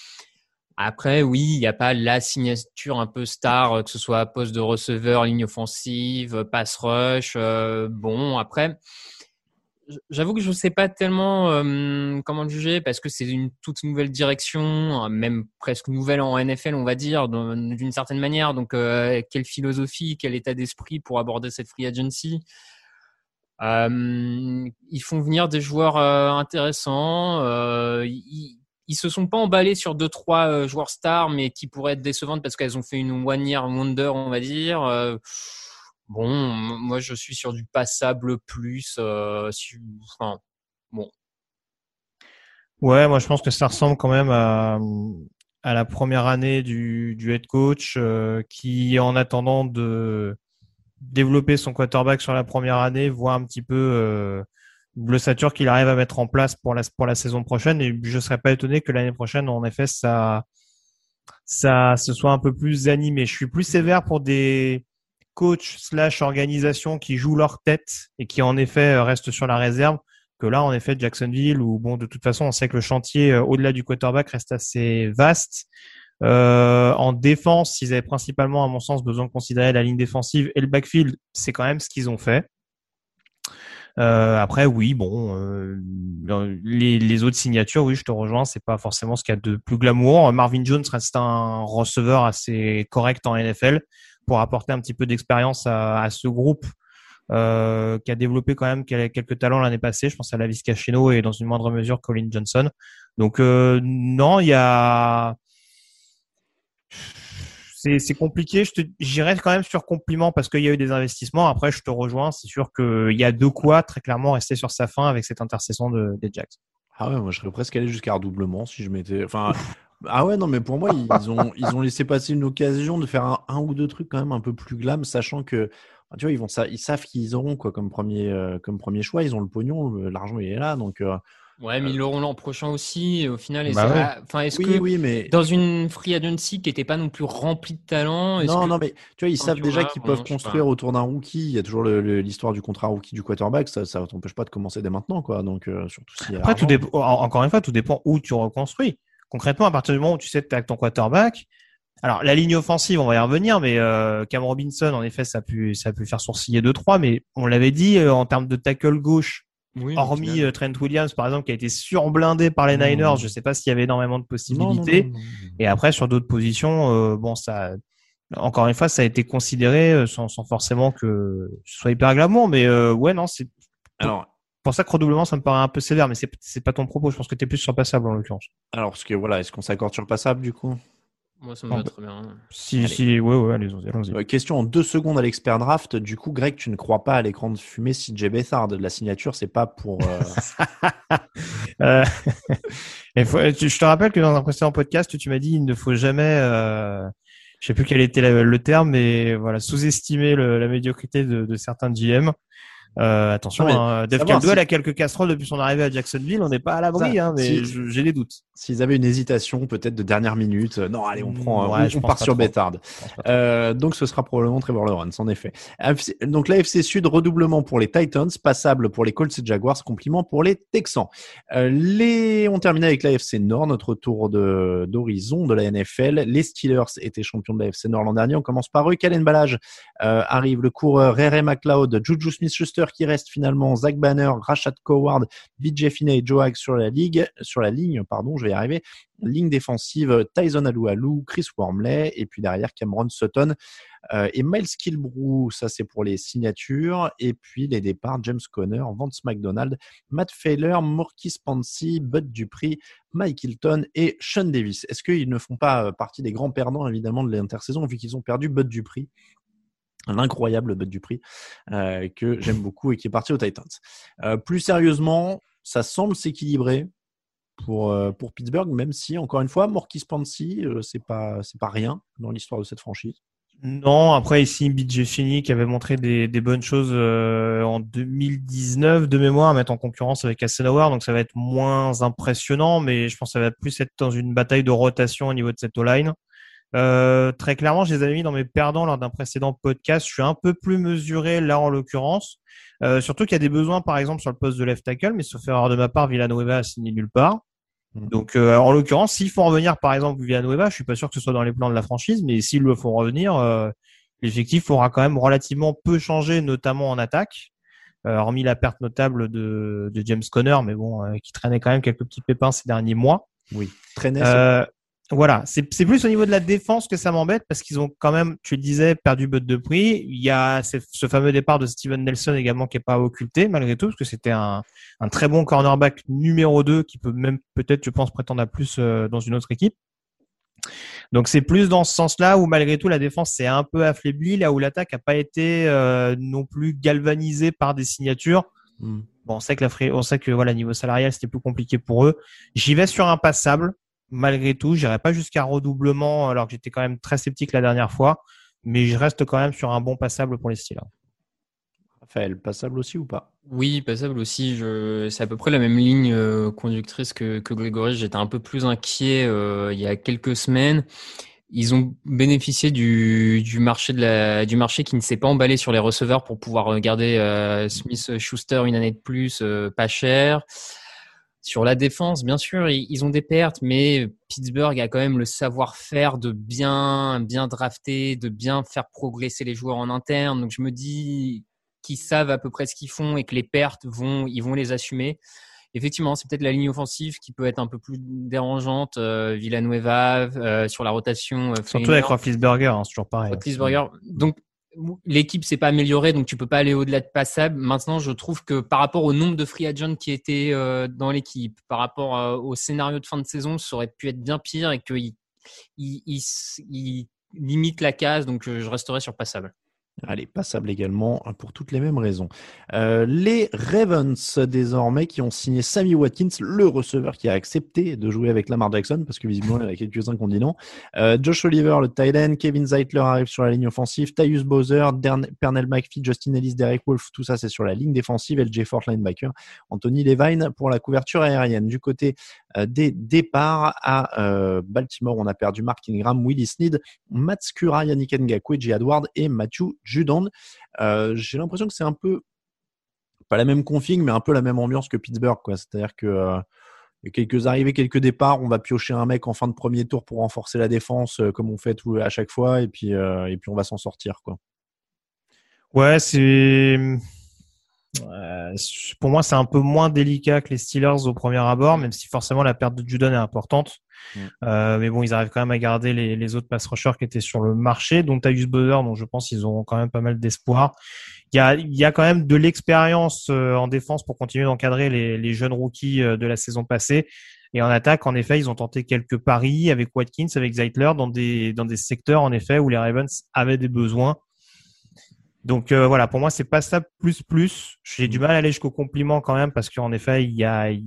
Après, oui, il n'y a pas la signature un peu star, que ce soit poste de receveur, ligne offensive, pass rush. Euh, bon, après... J'avoue que je ne sais pas tellement euh, comment le juger parce que c'est une toute nouvelle direction, même presque nouvelle en N F L, on va dire, d'une certaine manière. Donc, euh, quelle philosophie, quel état d'esprit pour aborder cette free agency. euh, Ils font venir des joueurs euh, intéressants. Euh, ils, ils se sont pas emballés sur deux, trois euh, joueurs stars, mais qui pourraient être décevantes parce qu'elles ont fait une one year wonder, on va dire. Euh, Bon, moi, je suis sur du passable plus. Euh, sur, enfin, bon. Ouais, moi, je pense que ça ressemble quand même à, à la première année du, du head coach euh, qui, en attendant de développer son quarterback sur la première année, voit un petit peu euh, l'ossature qu'il arrive à mettre en place pour la, pour la saison prochaine. Et je ne serais pas étonné que l'année prochaine, en effet, ça, ça se soit un peu plus animé. Je suis plus sévère pour des coach slash organisation qui jouent leur tête et qui en effet restent sur la réserve que là en effet Jacksonville où bon de toute façon on sait que le chantier euh, au-delà du quarterback reste assez vaste. Euh, en défense, ils avaient principalement à mon sens besoin de considérer la ligne défensive et le backfield, c'est quand même ce qu'ils ont fait. Euh, après oui bon euh, les, les autres signatures, oui je te rejoins, c'est pas forcément ce qu'il y a de plus glamour. Marvin Jones reste un receveur assez correct en N F L pour apporter un petit peu d'expérience à, à ce groupe euh, qui a développé quand même quelques talents l'année passée. Je pense à Lavis Cachino et dans une moindre mesure Colin Johnson. Donc euh, non, il y a c'est, c'est compliqué. Je te, j'irais quand même sur compliment parce qu'il y a eu des investissements. Après, je te rejoins. C'est sûr qu'il y a de quoi très clairement rester sur sa fin avec cette intersaison de, des Jacks. Ah ouais, moi je serais presque allé jusqu'à redoublement si je m'étais. Enfin. Ah ouais, non, mais pour moi, ils ont, ils ont laissé passer une occasion de faire un, un ou deux trucs quand même un peu plus glam, sachant que, tu vois, ils, vont, ils savent qu'ils auront quoi, comme, premier, euh, comme premier choix, ils ont le pognon, le, l'argent il est là, donc... Euh, ouais, mais ils l'auront l'an prochain aussi, au final. Et bah ça, ouais. Enfin, est-ce oui, que oui, mais... dans une free agency qui n'était pas non plus remplie de talent... Non, que... non, mais tu vois, ils enfin, savent déjà vois, qu'ils bon, peuvent construire autour d'un rookie. Il y a toujours le, le, l'histoire du contrat rookie du quarterback, ça ne t'empêche pas de commencer dès maintenant, quoi. Donc, euh, surtout s'il y a Après, tout dépend, encore une fois, tout dépend où tu reconstruis. Concrètement, à partir du moment où tu sais que tu as ton quarterback, alors la ligne offensive, on va y revenir, mais euh, Cam Robinson, en effet, ça a pu, ça a pu faire sourciller deux trois, mais on l'avait dit euh, en termes de tackle gauche, oui, hormis euh, Trent Williams, par exemple, qui a été surblindé par les mmh. Niners, je sais pas s'il y avait énormément de possibilités. Non, non, non, non, non. Et après, sur d'autres positions, euh, bon, ça, encore une fois, ça a été considéré euh, sans, sans forcément que ce soit hyper glamour, mais euh, ouais, non, c'est. Alors. pour ça que redoublement, ça me paraît un peu sévère, mais c'est, c'est pas ton propos. Je pense que t'es plus sur passable en l'occurrence. Alors, parce que voilà, est-ce qu'on s'accorde sur passable du coup? Moi, ça me va très bien. Si, Allez. si, ouais, ouais, allez-y. allons-y. Euh, question en deux secondes à l'expert draft. Du coup, Greg, tu ne crois pas à l'écran de fumée C J Beathard? La signature, c'est pas pour. Euh... euh, il faut, tu, je te rappelle que dans un précédent podcast, tu m'as dit il ne faut jamais, euh, je sais plus quel était le, le terme, mais voilà, sous-estimer le, la médiocrité de, de certains G M. Euh, attention, Non, hein, Dave savoir, Caldwell si... a quelques casseroles depuis son arrivée à Jacksonville. On n'est pas à l'abri, Ça, hein, mais si, je, j'ai des doutes. S'ils avaient une hésitation, peut-être de dernière minute, euh, non, allez, on prend, ouais, on, on part sur Beathard. Euh, donc, ce sera probablement Trevor Lawrence, en effet. Donc, l'A F C Sud, redoublement pour les Titans, passable pour les Colts et Jaguars, compliment pour les Texans. Euh, les, on termine avec l'A F C Nord, notre tour de, d'horizon de la N F L. Les Steelers étaient champions de l'A F C Nord l'an dernier. On commence par eux. Kalen Ballage euh, arrive, le coureur Ray Ray McLeod, Juju Smith-Schuster qui reste finalement, Zach Banner, Rashad Coward, V J Finney et Joe Hague sur la ligue, sur la ligne, pardon, je vais y arriver. Ligne défensive, Tyson Alualu, Chris Wormley, et puis derrière Cameron Sutton euh, et Miles Kilbrew, ça c'est pour les signatures, et puis les départs, James Conner, Vance McDonald, Matt Failer, Maurkice Pouncey, Bud Dupree, Mike Hilton et Sean Davis. Est-ce qu'ils ne font pas partie des grands perdants évidemment de l'intersaison vu qu'ils ont perdu Bud Dupree, l'incroyable Bud Dupree, euh, que j'aime beaucoup et qui est parti aux Titans. Euh, plus sérieusement, ça semble s'équilibrer pour euh, pour Pittsburgh, même si encore une fois, Maurkice Pouncey, euh, c'est pas c'est pas rien dans l'histoire de cette franchise. Non, après ici, B J Finney qui avait montré des, des bonnes choses euh, en deux mille dix-neuf de mémoire, à mettre en concurrence avec Hasselauer, donc ça va être moins impressionnant, mais je pense que ça va plus être dans une bataille de rotation au niveau de cette O-line. Euh, très clairement, je les avais mis dans mes perdants lors d'un précédent podcast. Je suis un peu plus mesuré là en l'occurrence. Euh, surtout qu'il y a des besoins, par exemple, sur le poste de left tackle, mais sauf erreur de ma part, Villanueva a signé nulle part. Donc, euh, en l'occurrence, s'il faut revenir, par exemple, Villanueva, je suis pas sûr que ce soit dans les plans de la franchise, mais s'il le faut revenir, euh, l'effectif aura quand même relativement peu changé, notamment en attaque, euh, hormis la perte notable de, de James Conner, mais bon, euh, qui traînait quand même quelques petits pépins ces derniers mois. Oui, traînait. Euh, Voilà, c'est, c'est plus au niveau de la défense que ça m'embête parce qu'ils ont quand même, tu le disais, perdu Bud Dupree. Il y a ce, ce fameux départ de Steven Nelson également qui est pas occulté malgré tout parce que c'était un, un très bon cornerback numéro deux qui peut même peut-être, je pense, prétendre à plus euh, dans une autre équipe. Donc c'est plus dans ce sens-là où malgré tout la défense s'est un peu affaiblie, là où l'attaque a pas été euh, non plus galvanisée par des signatures. Mm. Bon, on sait que la, on sait que voilà, niveau salarial c'était plus compliqué pour eux. J'y vais sur un passable. Malgré tout, j'irai pas jusqu'à redoublement alors que j'étais quand même très sceptique la dernière fois, mais je reste quand même sur un bon passable pour les Steelers. Raphaël, passable aussi ou pas? Oui, passable aussi. Je... C'est à peu près la même ligne euh, conductrice que, que Grégory. J'étais un peu plus inquiet euh, il y a quelques semaines. Ils ont bénéficié du, du marché de la, du marché qui ne s'est pas emballé sur les receveurs pour pouvoir garder euh, Smith-Schuster une année de plus, euh, pas cher. Sur la défense, bien sûr, ils ont des pertes, mais Pittsburgh a quand même le savoir-faire de bien, bien drafter, de bien faire progresser les joueurs en interne. Donc, je me dis qu'ils savent à peu près ce qu'ils font et que les pertes vont, ils vont les assumer. Effectivement, c'est peut-être la ligne offensive qui peut être un peu plus dérangeante. Euh, Villanueva, euh, sur la rotation. Euh, Surtout avec Roethlisberger, hein, c'est toujours pareil. Roethlisberger. Donc, l'équipe s'est pas améliorée, donc tu peux pas aller au-delà de passable. Maintenant, je trouve que par rapport au nombre de free agents qui étaient euh, dans l'équipe, par rapport euh, au scénario de fin de saison, ça aurait pu être bien pire et qu'il il, il, il limite la case, donc euh, je resterai sur passable. Allez, passable également pour toutes les mêmes raisons. Euh, les Ravens, désormais, qui ont signé Sammy Watkins, le receveur qui a accepté de jouer avec Lamar Jackson, parce que visiblement, il y en a quelques-uns qui ont dit non. Euh, Josh Oliver, le tight end, Kevin Zeitler arrive sur la ligne offensive, Tyus Bowser, Dern- Pernell McPhee, Justin Ellis, Derek Wolfe, tout ça, c'est sur la ligne défensive. L J Fort, linebacker, Anthony Levine pour la couverture aérienne. Du côté euh, des départs à euh, Baltimore, on a perdu Mark Ingram, Willie Snead, Matt Skura, Yannick Ngakoue, J. Edward et Matthew Judon. Euh, j'ai l'impression que c'est un peu pas la même config, mais un peu la même ambiance que Pittsburgh, quoi. C'est-à-dire que euh, il y a quelques arrivées, quelques départs, on va piocher un mec en fin de premier tour pour renforcer la défense, euh, comme on fait tout à chaque fois, et puis euh, et puis on va s'en sortir, quoi. Ouais, c'est Euh, pour moi, c'est un peu moins délicat que les Steelers au premier abord, même si forcément la perte de Judon est importante. Mm. Euh, mais bon, ils arrivent quand même à garder les, les autres pass rushers qui étaient sur le marché, dont Tyus Bowser, dont je pense qu'ils auront quand même pas mal d'espoir. Il y a, il y a quand même de l'expérience euh, en défense pour continuer d'encadrer les, les jeunes rookies euh, de la saison passée. Et en attaque, en effet, ils ont tenté quelques paris avec Watkins, avec Zeitler, dans des, dans des secteurs, en effet, où les Ravens avaient des besoins. Donc euh, voilà, pour moi, c'est pas ça plus plus. J'ai du mal à aller jusqu'au compliment quand même parce qu'en effet, il y a il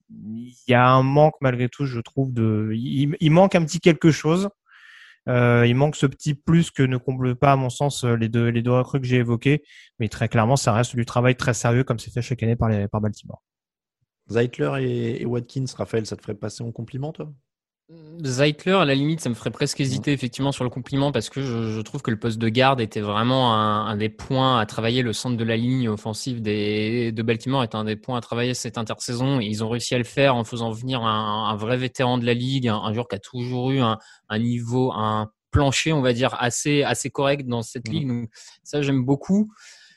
y a un manque malgré tout, je trouve de il, il manque un petit quelque chose. Euh, il manque ce petit plus que ne comblent pas à mon sens les deux les deux recrues que j'ai évoquées, mais très clairement, ça reste du travail très sérieux comme c'est fait chaque année par les par Baltimore. Zeitler et, et Watkins, Raphaël, ça te ferait passer en compliment, toi? Zeitler, à la limite, ça me ferait presque hésiter effectivement sur le compliment parce que je, je trouve que le poste de garde était vraiment un, un des points à travailler. Le centre de la ligne offensive des, de Baltimore est un des points à travailler cette intersaison et ils ont réussi à le faire en faisant venir un, un vrai vétéran de la ligue, un, un joueur qui a toujours eu un, un niveau, un plancher, on va dire, assez, assez correct dans cette ligue. Donc, ça, j'aime beaucoup.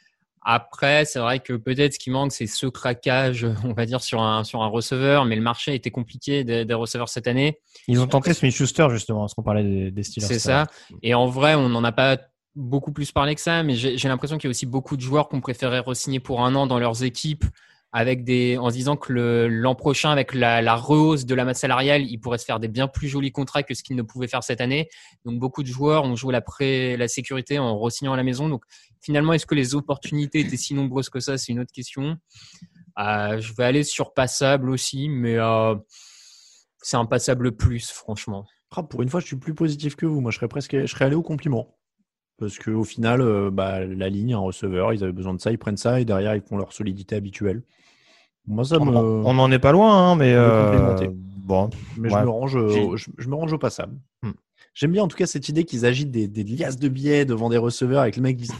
Après, c'est vrai que peut-être ce qui manque, c'est ce craquage, on va dire, sur un, sur un receveur, mais le marché était compliqué des, des receveurs cette année. Ils ont tenté Smith-Schuster, justement, parce qu'on parlait des, des Steelers. C'est ça. Et en vrai, on n'en a pas beaucoup plus parlé que ça, mais j'ai, j'ai l'impression qu'il y a aussi beaucoup de joueurs qu'on préférait re-signer pour un an dans leurs équipes, avec des, en se disant que le, l'an prochain, avec la, la rehausse de la masse salariale, ils pourraient se faire des bien plus jolis contrats que ce qu'ils ne pouvaient faire cette année. Donc, beaucoup de joueurs ont joué la, pré, la sécurité en re-signant à la maison. Donc, finalement, est-ce que les opportunités étaient si nombreuses que ça? C'est une autre question. Euh, je vais aller sur passable aussi, mais euh, c'est un passable plus, franchement. Ah, pour une fois, je suis plus positif que vous. Moi, je serais presque, je serais allé au compliment. Parce qu'au final, euh, bah, la ligne, un receveur, ils avaient besoin de ça, ils prennent ça et derrière, ils font leur solidité habituelle. Moi, ça on, me... on n'en est pas loin, hein, mais euh... bon, mais ouais. je me range, au, je, je me range au passable. Hmm. J'aime bien en tout cas cette idée qu'ils agitent des, des liasses de billets devant des receveurs avec le mec qui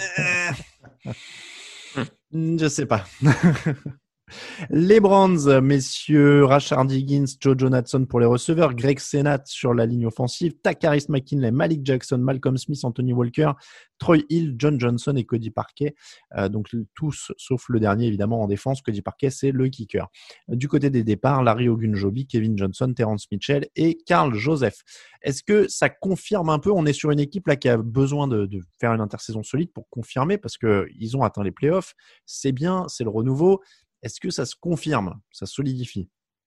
dit je sais pas. Les Browns, messieurs, Rashard Higgins, Joe Johnson pour les receveurs, Greg Senat sur la ligne offensive, Takaris McKinley, Malik Jackson, Malcolm Smith, Anthony Walker, Troy Hill, John Johnson et Cody Parkey. Euh, donc tous, sauf le dernier évidemment en défense. Cody Parkey, c'est le kicker. Du côté des départs, Larry Ogunjobi, Kevin Johnson, Terrence Mitchell et Karl Joseph. Est-ce que ça confirme un peu? On est sur une équipe là qui a besoin de, de faire une intersaison solide pour confirmer parce qu'ils ont atteint les playoffs. C'est bien, c'est le renouveau. Est-ce que ça se confirme? Ça se solidifie?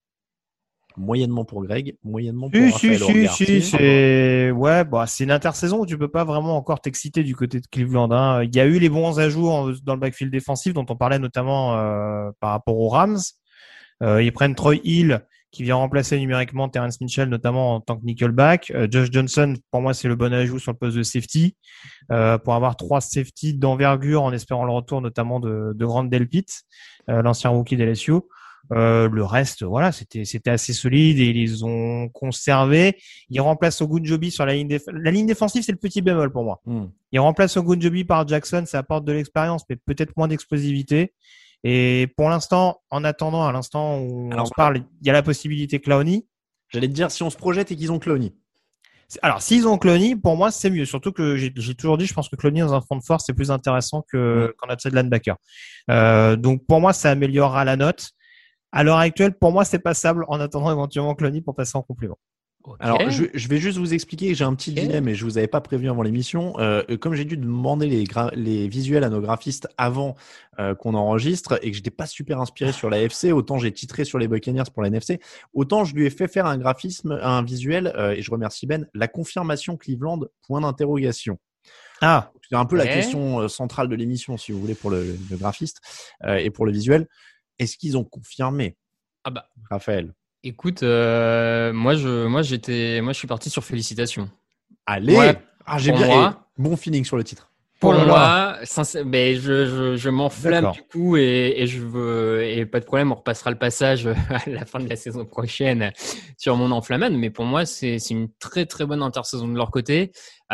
Moyennement pour Greg, moyennement pour si, Raphaël si, Orgard. Si, si, c'est... Ouais, bah, c'est une intersaison où tu peux pas vraiment encore t'exciter du côté de Cleveland. Hein. Il y a eu les bons ajouts dans le backfield défensif dont on parlait notamment euh, par rapport aux Rams. Euh, ils prennent Troy Hill qui vient remplacer numériquement Terrence Mitchell, notamment en tant que nickelback. Euh, Josh Johnson, pour moi, c'est le bon ajout sur le poste de safety euh, pour avoir trois safety d'envergure en espérant le retour notamment de, de Grant Delpit, euh, l'ancien rookie d'L S U. Euh, le reste, voilà, c'était c'était assez solide et ils les ont conservés. Ils remplacent Ogunjobi sur la ligne déf... la ligne défensive, c'est le petit bémol pour moi. Mm. Ils remplacent Ogunjobi par Jackson, ça apporte de l'expérience, mais peut-être moins d'explosivité. Et pour l'instant, en attendant, à l'instant où Alors, on se parle, il y a la possibilité Clowney. J'allais te dire, si on se projette et qu'ils ont Clowney. Alors, s'ils ont Clowney, pour moi, c'est mieux. Surtout que j'ai, j'ai toujours dit, je pense que Clowney dans un front de force, c'est plus intéressant que, mmh. qu'en outside linebacker. Euh, donc, pour moi, ça améliorera la note. À l'heure actuelle, pour moi, c'est passable en attendant éventuellement Clowney pour passer en complément. Okay. Alors, je, je vais juste vous expliquer, j'ai un petit okay. dilemme et je vous avais pas prévenu avant l'émission. Euh, comme j'ai dû demander les, gra- les visuels à nos graphistes avant euh, qu'on enregistre et que j'étais pas super inspiré sur la F C, autant j'ai titré sur les Buccaneers pour la N F C, autant je lui ai fait faire un graphisme, un visuel, euh, et je remercie Ben, la confirmation Cleveland, point d'interrogation. Ah, c'est un peu okay. la question centrale de l'émission, si vous voulez, pour le, le graphiste euh, et pour le visuel. Est-ce qu'ils ont confirmé, ah bah. Raphaël? Écoute, euh, moi je, moi j'étais, moi je suis parti sur félicitations. Allez, ouais, ah, j'ai bien moi, bon feeling sur le titre. Pour oh moi, sincère, ben je, je, je m'enflamme du coup et, et je veux et pas de problème, on repassera le passage à la fin de la saison prochaine sur mon enflammade. Mais pour moi, c'est, c'est une très très bonne intersaison de leur côté.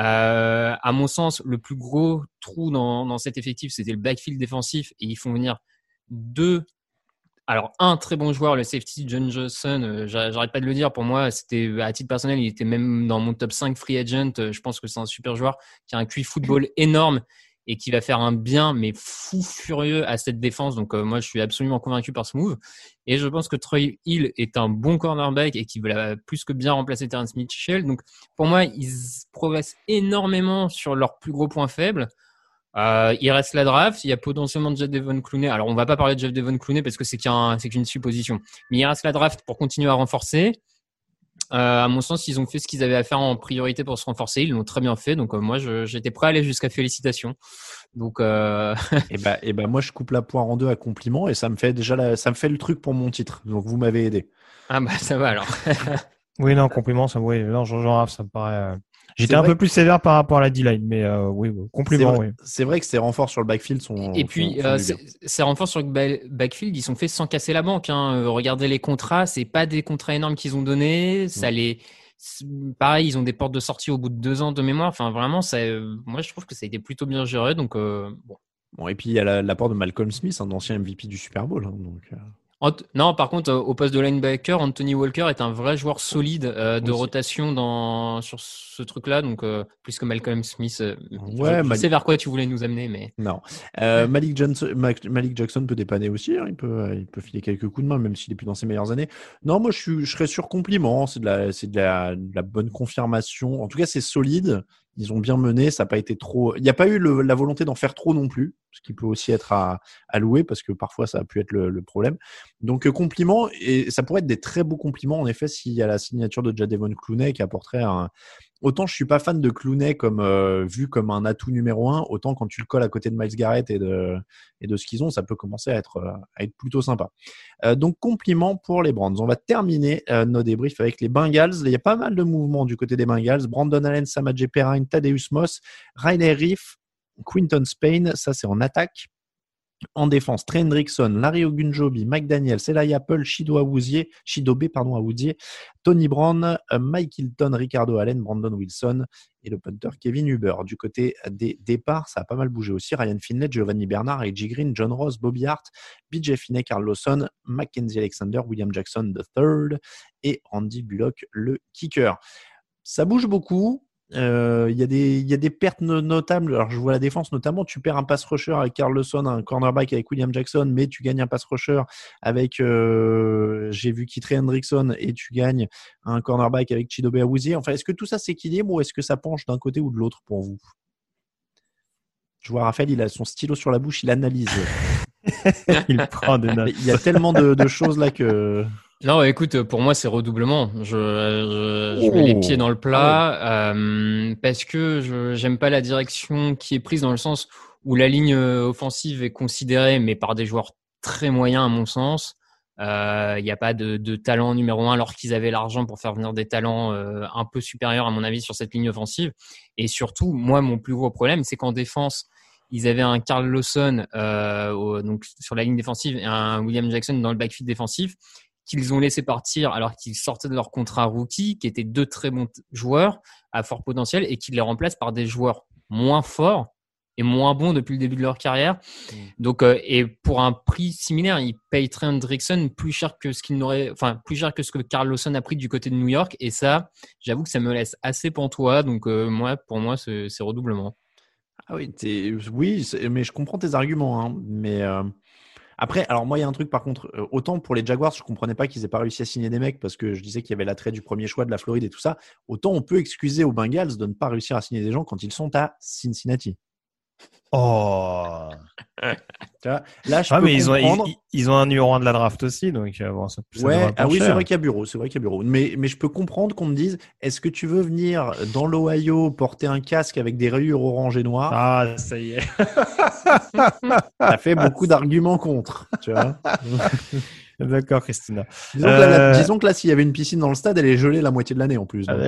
Euh, à mon sens, le plus gros trou dans, dans cet effectif, c'était le backfield défensif et ils font venir deux. Alors, un très bon joueur, le safety John Johnson, euh, j'arrête pas de le dire. Pour moi, c'était à titre personnel, il était même dans mon top cinq free agent. Euh, je pense que c'est un super joueur qui a un Q I football énorme et qui va faire un bien mais fou furieux à cette défense. Donc euh, moi je suis absolument convaincu par ce move et je pense que Troy Hill est un bon cornerback et qui va plus que bien remplacer Terrence Mitchell. Donc pour moi ils progressent énormément sur leurs plus gros points faibles. Euh, il reste la draft, il y a potentiellement Jeff Devon Clowney. Alors on va pas parler de Jeff Devon Clowney parce que c'est qu'un, c'est qu'une supposition. Mais il reste la draft pour continuer à renforcer. Euh, à mon sens, ils ont fait ce qu'ils avaient à faire en priorité pour se renforcer. Ils l'ont très bien fait. Donc euh, moi, je, j'étais prêt à aller jusqu'à félicitations. Donc euh... et bah, et bah moi, je coupe la poire en deux à compliment et ça me fait déjà la, ça me fait le truc pour mon titre. Donc vous m'avez aidé. Ah bah ça va alors. Oui, non, compliment, ça, oui, non, Jean-Jean, ça me paraît. Euh... J'étais un peu plus sévère par rapport à la D-line, mais euh, oui, oui, compliment, c'est vrai, oui. C'est vrai que ces renforts sur le backfield sont. Et puis, sont, sont euh, ces renforts sur le backfield, ils sont faits sans casser la banque. Hein. Regardez les contrats, c'est pas des contrats énormes qu'ils ont donnés. Ça ouais. les, pareil, ils ont des portes de sortie au bout de deux ans de mémoire. Enfin, vraiment, ça, euh, moi, je trouve que ça a été plutôt bien géré. Donc, euh, bon. Bon, et puis il y a la, l'apport de Malcolm Smith, un ancien M V P du Super Bowl. Hein, donc. Euh... Non, par contre, au poste de linebacker, Anthony Walker est un vrai joueur solide euh, de Aussi. rotation dans sur ce truc-là, donc euh, plus que Malcolm Smith. Euh, ouais, je, je Mal... sais vers quoi tu voulais nous amener, mais non. Euh, Malik Johnson, Malik Jackson peut dépanner aussi. Hein, il peut, il peut filer quelques coups de main, même s'il est plus dans ses meilleures années. Non, moi, je suis, je serais sur compliment. C'est de la, c'est de la, de la bonne confirmation. En tout cas, c'est solide. Ils ont bien mené, ça n'a pas été trop. Il n'y a pas eu le, la volonté d'en faire trop non plus, ce qui peut aussi être à, à louer parce que parfois ça a pu être le, le problème. Donc euh, compliment, et ça pourrait être des très beaux compliments en effet s'il y a la signature de Jadeveon Clowney qui apporterait un. Autant je suis pas fan de Clowney comme euh, vu comme un atout numéro un, autant quand tu le colles à côté de Myles Garrett et de et de ce qu'ils ont, ça peut commencer à être euh, à être plutôt sympa. Euh, donc compliment pour les Browns. On va terminer euh, nos débriefs avec les Bengals. Il y a pas mal de mouvements du côté des Bengals. Brandon Allen, Samaje Perine, Thaddeus Moss, Riley Reiff, Quinton Spain, ça c'est en attaque. En défense, Trey Hendrickson, Larry Ogunjobi, McDaniel, Eli Apple, Chido Awuzie, Chidobe, pardon, Awuzie, Tony Brown, Mike Hilton, Ricardo Allen, Brandon Wilson et le punter Kevin Huber. Du côté des départs, ça a pas mal bougé aussi. Ryan Finlay, Giovanni Bernard, A J Green, John Ross, Bobby Hart, B J Finney, Carl Lawson, Mackenzie Alexander, William Jackson the third et Randy Bullock, le kicker. Ça bouge beaucoup. Il euh, y a des il y a des pertes no- notables. Alors je vois la défense notamment, tu perds un pass rusher avec Carl Lawson, un cornerback avec William Jackson, mais tu gagnes un pass rusher avec euh, j'ai vu Trey Hendrickson et tu gagnes un cornerback avec Chidobe Awuzie. Enfin, est-ce que tout ça s'équilibre ou est-ce que ça penche d'un côté ou de l'autre pour vous? Je vois Raphaël, il a son stylo sur la bouche, il analyse. Il prend des notes. Il y a tellement de, de choses là que. Non, écoute, pour moi, c'est redoublement. Je, je, je mets les pieds dans le plat ah ouais. euh, parce que je j'aime pas la direction qui est prise dans le sens où la ligne offensive est considérée, mais par des joueurs très moyens à mon sens. Il euh, n'y a pas de, de talent numéro un alors qu'ils avaient l'argent pour faire venir des talents euh, un peu supérieurs à mon avis sur cette ligne offensive. Et surtout, moi, mon plus gros problème, c'est qu'en défense, ils avaient un Carl Lawson euh, au, donc sur la ligne défensive et un William Jackson dans le backfield défensif, qu'ils ont laissé partir alors qu'ils sortaient de leur contrat rookie, qui étaient deux très bons t- joueurs à fort potentiel et qu'ils les remplacent par des joueurs moins forts et moins bons depuis le début de leur carrière. Mmh. Donc, euh, et pour un prix similaire, ils payent Trey Hendrickson plus cher que ce qu'il n'aurait, enfin, plus cher que ce que Carl Lawson a pris du côté de New York. Et ça, j'avoue que ça me laisse assez pantois. Donc, euh, moi, pour moi, c'est, c'est redoublement. Ah oui, t'es... oui, c'est... mais je comprends tes arguments, hein. Mais euh... après, alors moi, il y a un truc par contre, euh, autant pour les Jaguars, je comprenais pas qu'ils aient pas réussi à signer des mecs parce que je disais qu'il y avait l'attrait du premier choix de la Floride et tout ça. Autant on peut excuser aux Bengals de ne pas réussir à signer des gens quand ils sont à Cincinnati. Oh. Tu vois, là, je ah, peux mais ils ont, comprendre. ils, ils ont un numéro un de la draft aussi, donc bon, ça, ça ouais, ah oui, cher. c'est vrai qu'il y a bureau, c'est vrai qu'il y a bureau. Mais, mais je peux comprendre qu'on me dise, est-ce que tu veux venir dans l'Ohio porter un casque avec des rayures orange et noires? Ah, ça y est. Ça fait beaucoup d'arguments contre, tu vois. D'accord, Christina. Disons, euh... que là, la, disons que là, s'il y avait une piscine dans le stade, elle est gelée la moitié de l'année en plus. Ah,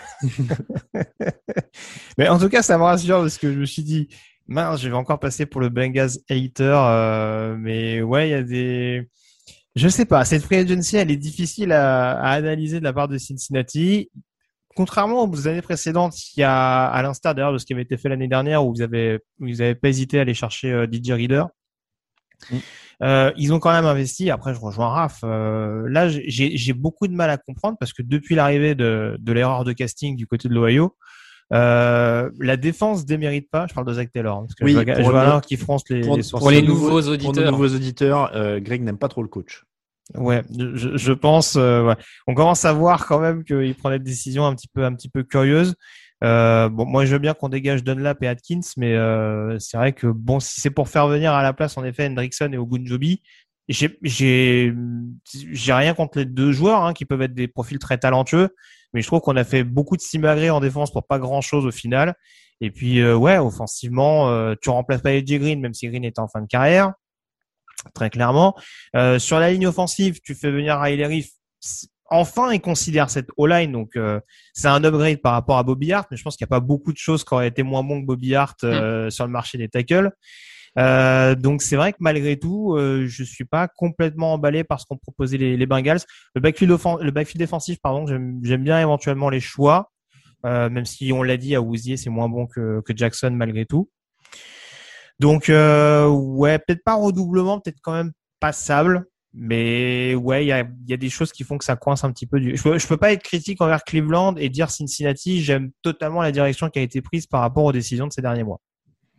mais en tout cas, ça me rassure parce que je me suis dit, mince, je vais encore passer pour le Bengals hater. Euh, mais ouais, il y a des... Je sais pas, cette free agency, elle est difficile à, à analyser de la part de Cincinnati. Contrairement aux années précédentes, il y a, à l'instar d'ailleurs de ce qui avait été fait l'année dernière où vous avez, où vous avez pas hésité à aller chercher euh, D J Reader. Mm. Euh, ils ont quand même investi. Après, je rejoins Raph. Euh, là, j'ai, j'ai beaucoup de mal à comprendre parce que depuis l'arrivée de, de l'erreur de casting du côté de l'Ohio, Euh, la défense démérite pas. Je parle de Zach Taylor. Parce que oui, je vois, je vois alors qui fronce les, pour, les sourcils. Pour les nouveaux auditeurs. Pour nos nouveaux auditeurs, euh, Greg n'aime pas trop le coach. Ouais, je, je pense. Euh, ouais. On commence à voir quand même qu'il prend des décisions un petit peu, un petit peu curieuses. Euh, bon, moi, je veux bien qu'on dégage Dunlap et Atkins, mais euh, c'est vrai que bon, si c'est pour faire venir à la place, en effet, Hendrickson et Ogunjobi, j'ai, j'ai, j'ai rien contre les deux joueurs hein, qui peuvent être des profils très talentueux, mais je trouve qu'on a fait beaucoup de simagrées en défense pour pas grand chose au final. Et puis, euh, ouais, offensivement, euh, tu remplaces pas A J Green, même si Green est en fin de carrière. Très clairement. Euh, sur la ligne offensive, tu fais venir Riley Reef. Enfin, il considère cette O-line, donc euh, c'est un upgrade par rapport à Bobby Hart, mais je pense qu'il n'y a pas beaucoup de choses qui auraient été moins bons que Bobby Hart euh, mmh. sur le marché des tackles. Euh, donc c'est vrai que malgré tout, euh, je suis pas complètement emballé par ce qu'ont proposé les, les Bengals. Le backfield, offen- le backfield défensif, pardon, j'aime, j'aime bien éventuellement les choix, euh, même si on l'a dit à Wouzier, c'est moins bon que, que Jackson malgré tout. Donc euh, ouais, peut-être pas redoublement, peut-être quand même passable, mais ouais, il y a, y a des choses qui font que ça coince un petit peu. Du... Je peux, je peux pas être critique envers Cleveland et dire Cincinnati, j'aime totalement la direction qui a été prise par rapport aux décisions de ces derniers mois.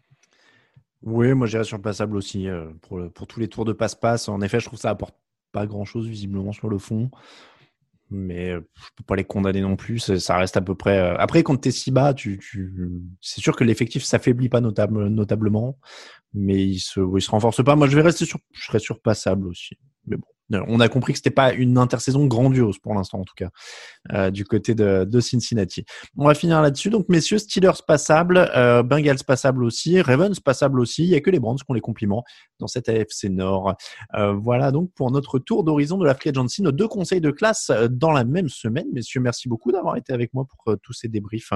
Oui, moi j'irais sur le passable aussi euh, pour, pour tous les tours de passe-passe. En effet, je trouve que ça apporte pas grand-chose visiblement sur le fond. Mais je peux pas les condamner non plus, ça reste à peu près. Après, quand t'es si bas, tu, tu... c'est sûr que l'effectif s'affaiblit pas notable, notablement, mais il se, il se renforce pas. Moi, je vais rester sur, je serais sur passable aussi. Mais bon, on a compris que c'était pas une intersaison grandiose pour l'instant, en tout cas, euh, du côté de, de Cincinnati. On va finir là-dessus. Donc, messieurs, Steelers passable, euh, Bengals passable aussi, Ravens passable aussi. Il y a que les Browns qui ont les compliments dans cette A F C Nord. Euh, voilà donc pour notre tour d'horizon de la Free Agency, nos deux conseils de classe dans la même semaine. Messieurs, merci beaucoup d'avoir été avec moi pour euh, tous ces débriefs.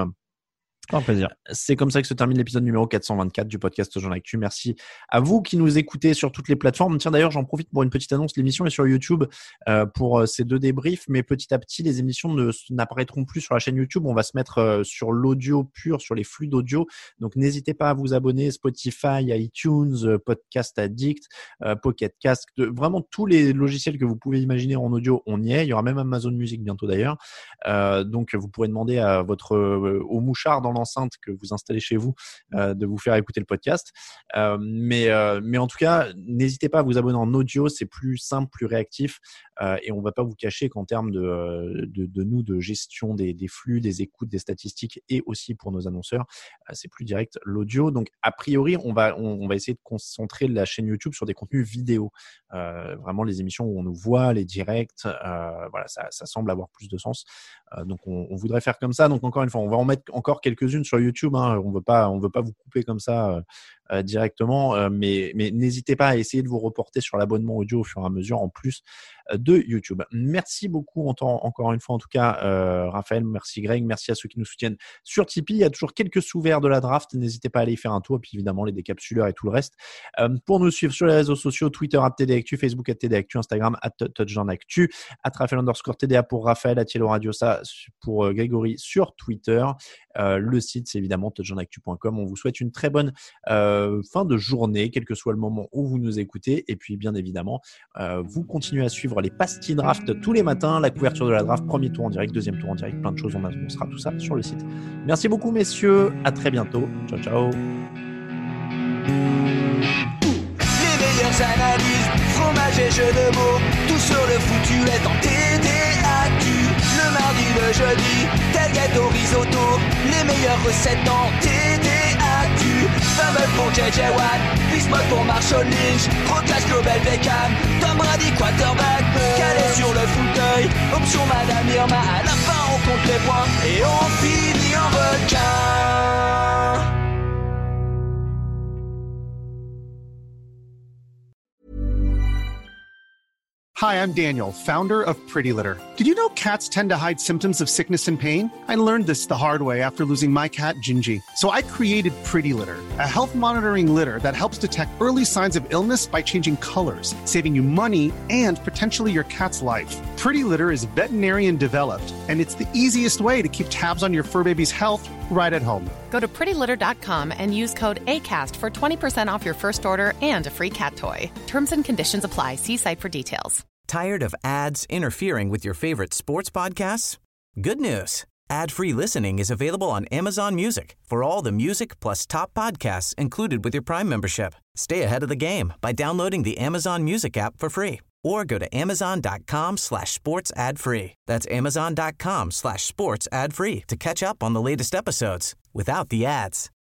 Un plaisir. C'est comme ça que se termine l'épisode numéro quatre cent vingt-quatre du podcast Jean Actu. Merci à vous qui nous écoutez sur toutes les plateformes. Tiens, d'ailleurs, j'en profite pour une petite annonce. L'émission est sur YouTube euh, pour euh, ces deux débriefs, mais petit à petit, les émissions ne, n'apparaîtront plus sur la chaîne YouTube. On va se mettre euh, sur l'audio pur, sur les flux d'audio. Donc, n'hésitez pas à vous abonner. Spotify, iTunes, euh, Podcast Addict, euh, Pocket Cast, de, vraiment tous les logiciels que vous pouvez imaginer en audio, on y est. Il y aura même Amazon Music bientôt d'ailleurs. Euh, donc, vous pourrez demander à votre euh, au mouchard dans l'enceinte que vous installez chez vous euh, de vous faire écouter le podcast. Euh, mais, euh, mais en tout cas, n'hésitez pas à vous abonner en audio, c'est plus simple, plus réactif euh, et on ne va pas vous cacher qu'en termes de, de, de nous, de gestion des, des flux, des écoutes, des statistiques et aussi pour nos annonceurs, euh, c'est plus direct l'audio. Donc, a priori, on va, on, on va essayer de concentrer la chaîne YouTube sur des contenus vidéo. Euh, vraiment les émissions où on nous voit, les directs, euh, voilà, ça, ça semble avoir plus de sens. Euh, donc, on, on voudrait faire comme ça. Donc, encore une fois, on va en mettre encore quelques-unes sur YouTube, hein. On veut pas, on veut pas vous couper comme ça euh, euh, directement, euh, mais, mais n'hésitez pas à essayer de vous reporter sur l'abonnement audio au fur et à mesure en plus euh, de YouTube. Merci beaucoup en temps, encore une fois en tout cas, euh, Raphaël, merci Greg, merci à ceux qui nous soutiennent sur Tipeee. Il y a toujours quelques sous-verts de la draft, n'hésitez pas à aller y faire un tour, et puis évidemment les décapsuleurs et tout le reste. Euh, pour nous suivre sur les réseaux sociaux, Twitter at T D Actu, Facebook at T D Actu, Instagram at Touchdown Actu, at Raphaël underscore T D A pour Raphaël, at Yellow Radio, ça pour euh, Grégory sur Twitter. Euh, le site, c'est évidemment touchdown actu point com. On vous souhaite une très bonne euh, fin de journée, quel que soit le moment où vous nous écoutez. Et puis, bien évidemment, euh, vous continuez à suivre les pastilles draft tous les matins, la couverture de la draft, premier tour en direct, deuxième tour en direct, plein de choses. On annoncera tout ça sur le site. Merci beaucoup, messieurs. À très bientôt. Ciao, ciao. Les meilleures analyses, fromage et jeux de mots, tout sur le foutu est en T D Actu. Le mardi, le jeudi, tel gâteau risotto, les meilleures recettes en T D Actu. Fumble pour J J Watt, Bismuth pour Marshall Lynch, Proclash Global Beckham, Tom Brady quarterback, calé sur le fauteuil, option Madame Irma, à la fin on compte les points et on finit en requin. Hi, I'm Daniel, founder of Pretty Litter. Did you know cats tend to hide symptoms of sickness and pain? I learned this the hard way after losing my cat, Gingy. So I created Pretty Litter, a health monitoring litter that helps detect early signs of illness by changing colors, saving you money and potentially your cat's life. Pretty Litter is veterinarian developed, and it's the easiest way to keep tabs on your fur baby's health right at home. Go to pretty litter dot com and use code ACAST for twenty percent off your first order and a free cat toy. Terms and conditions apply. See site for details. Tired of ads interfering with your favorite sports podcasts? Good news. Ad-free listening is available on Amazon Music for all the music plus top podcasts included with your Prime membership. Stay ahead of the game by downloading the Amazon Music app for free or go to amazon.com slash sports ad free. That's amazon.com slash sports ad free to catch up on the latest episodes without the ads.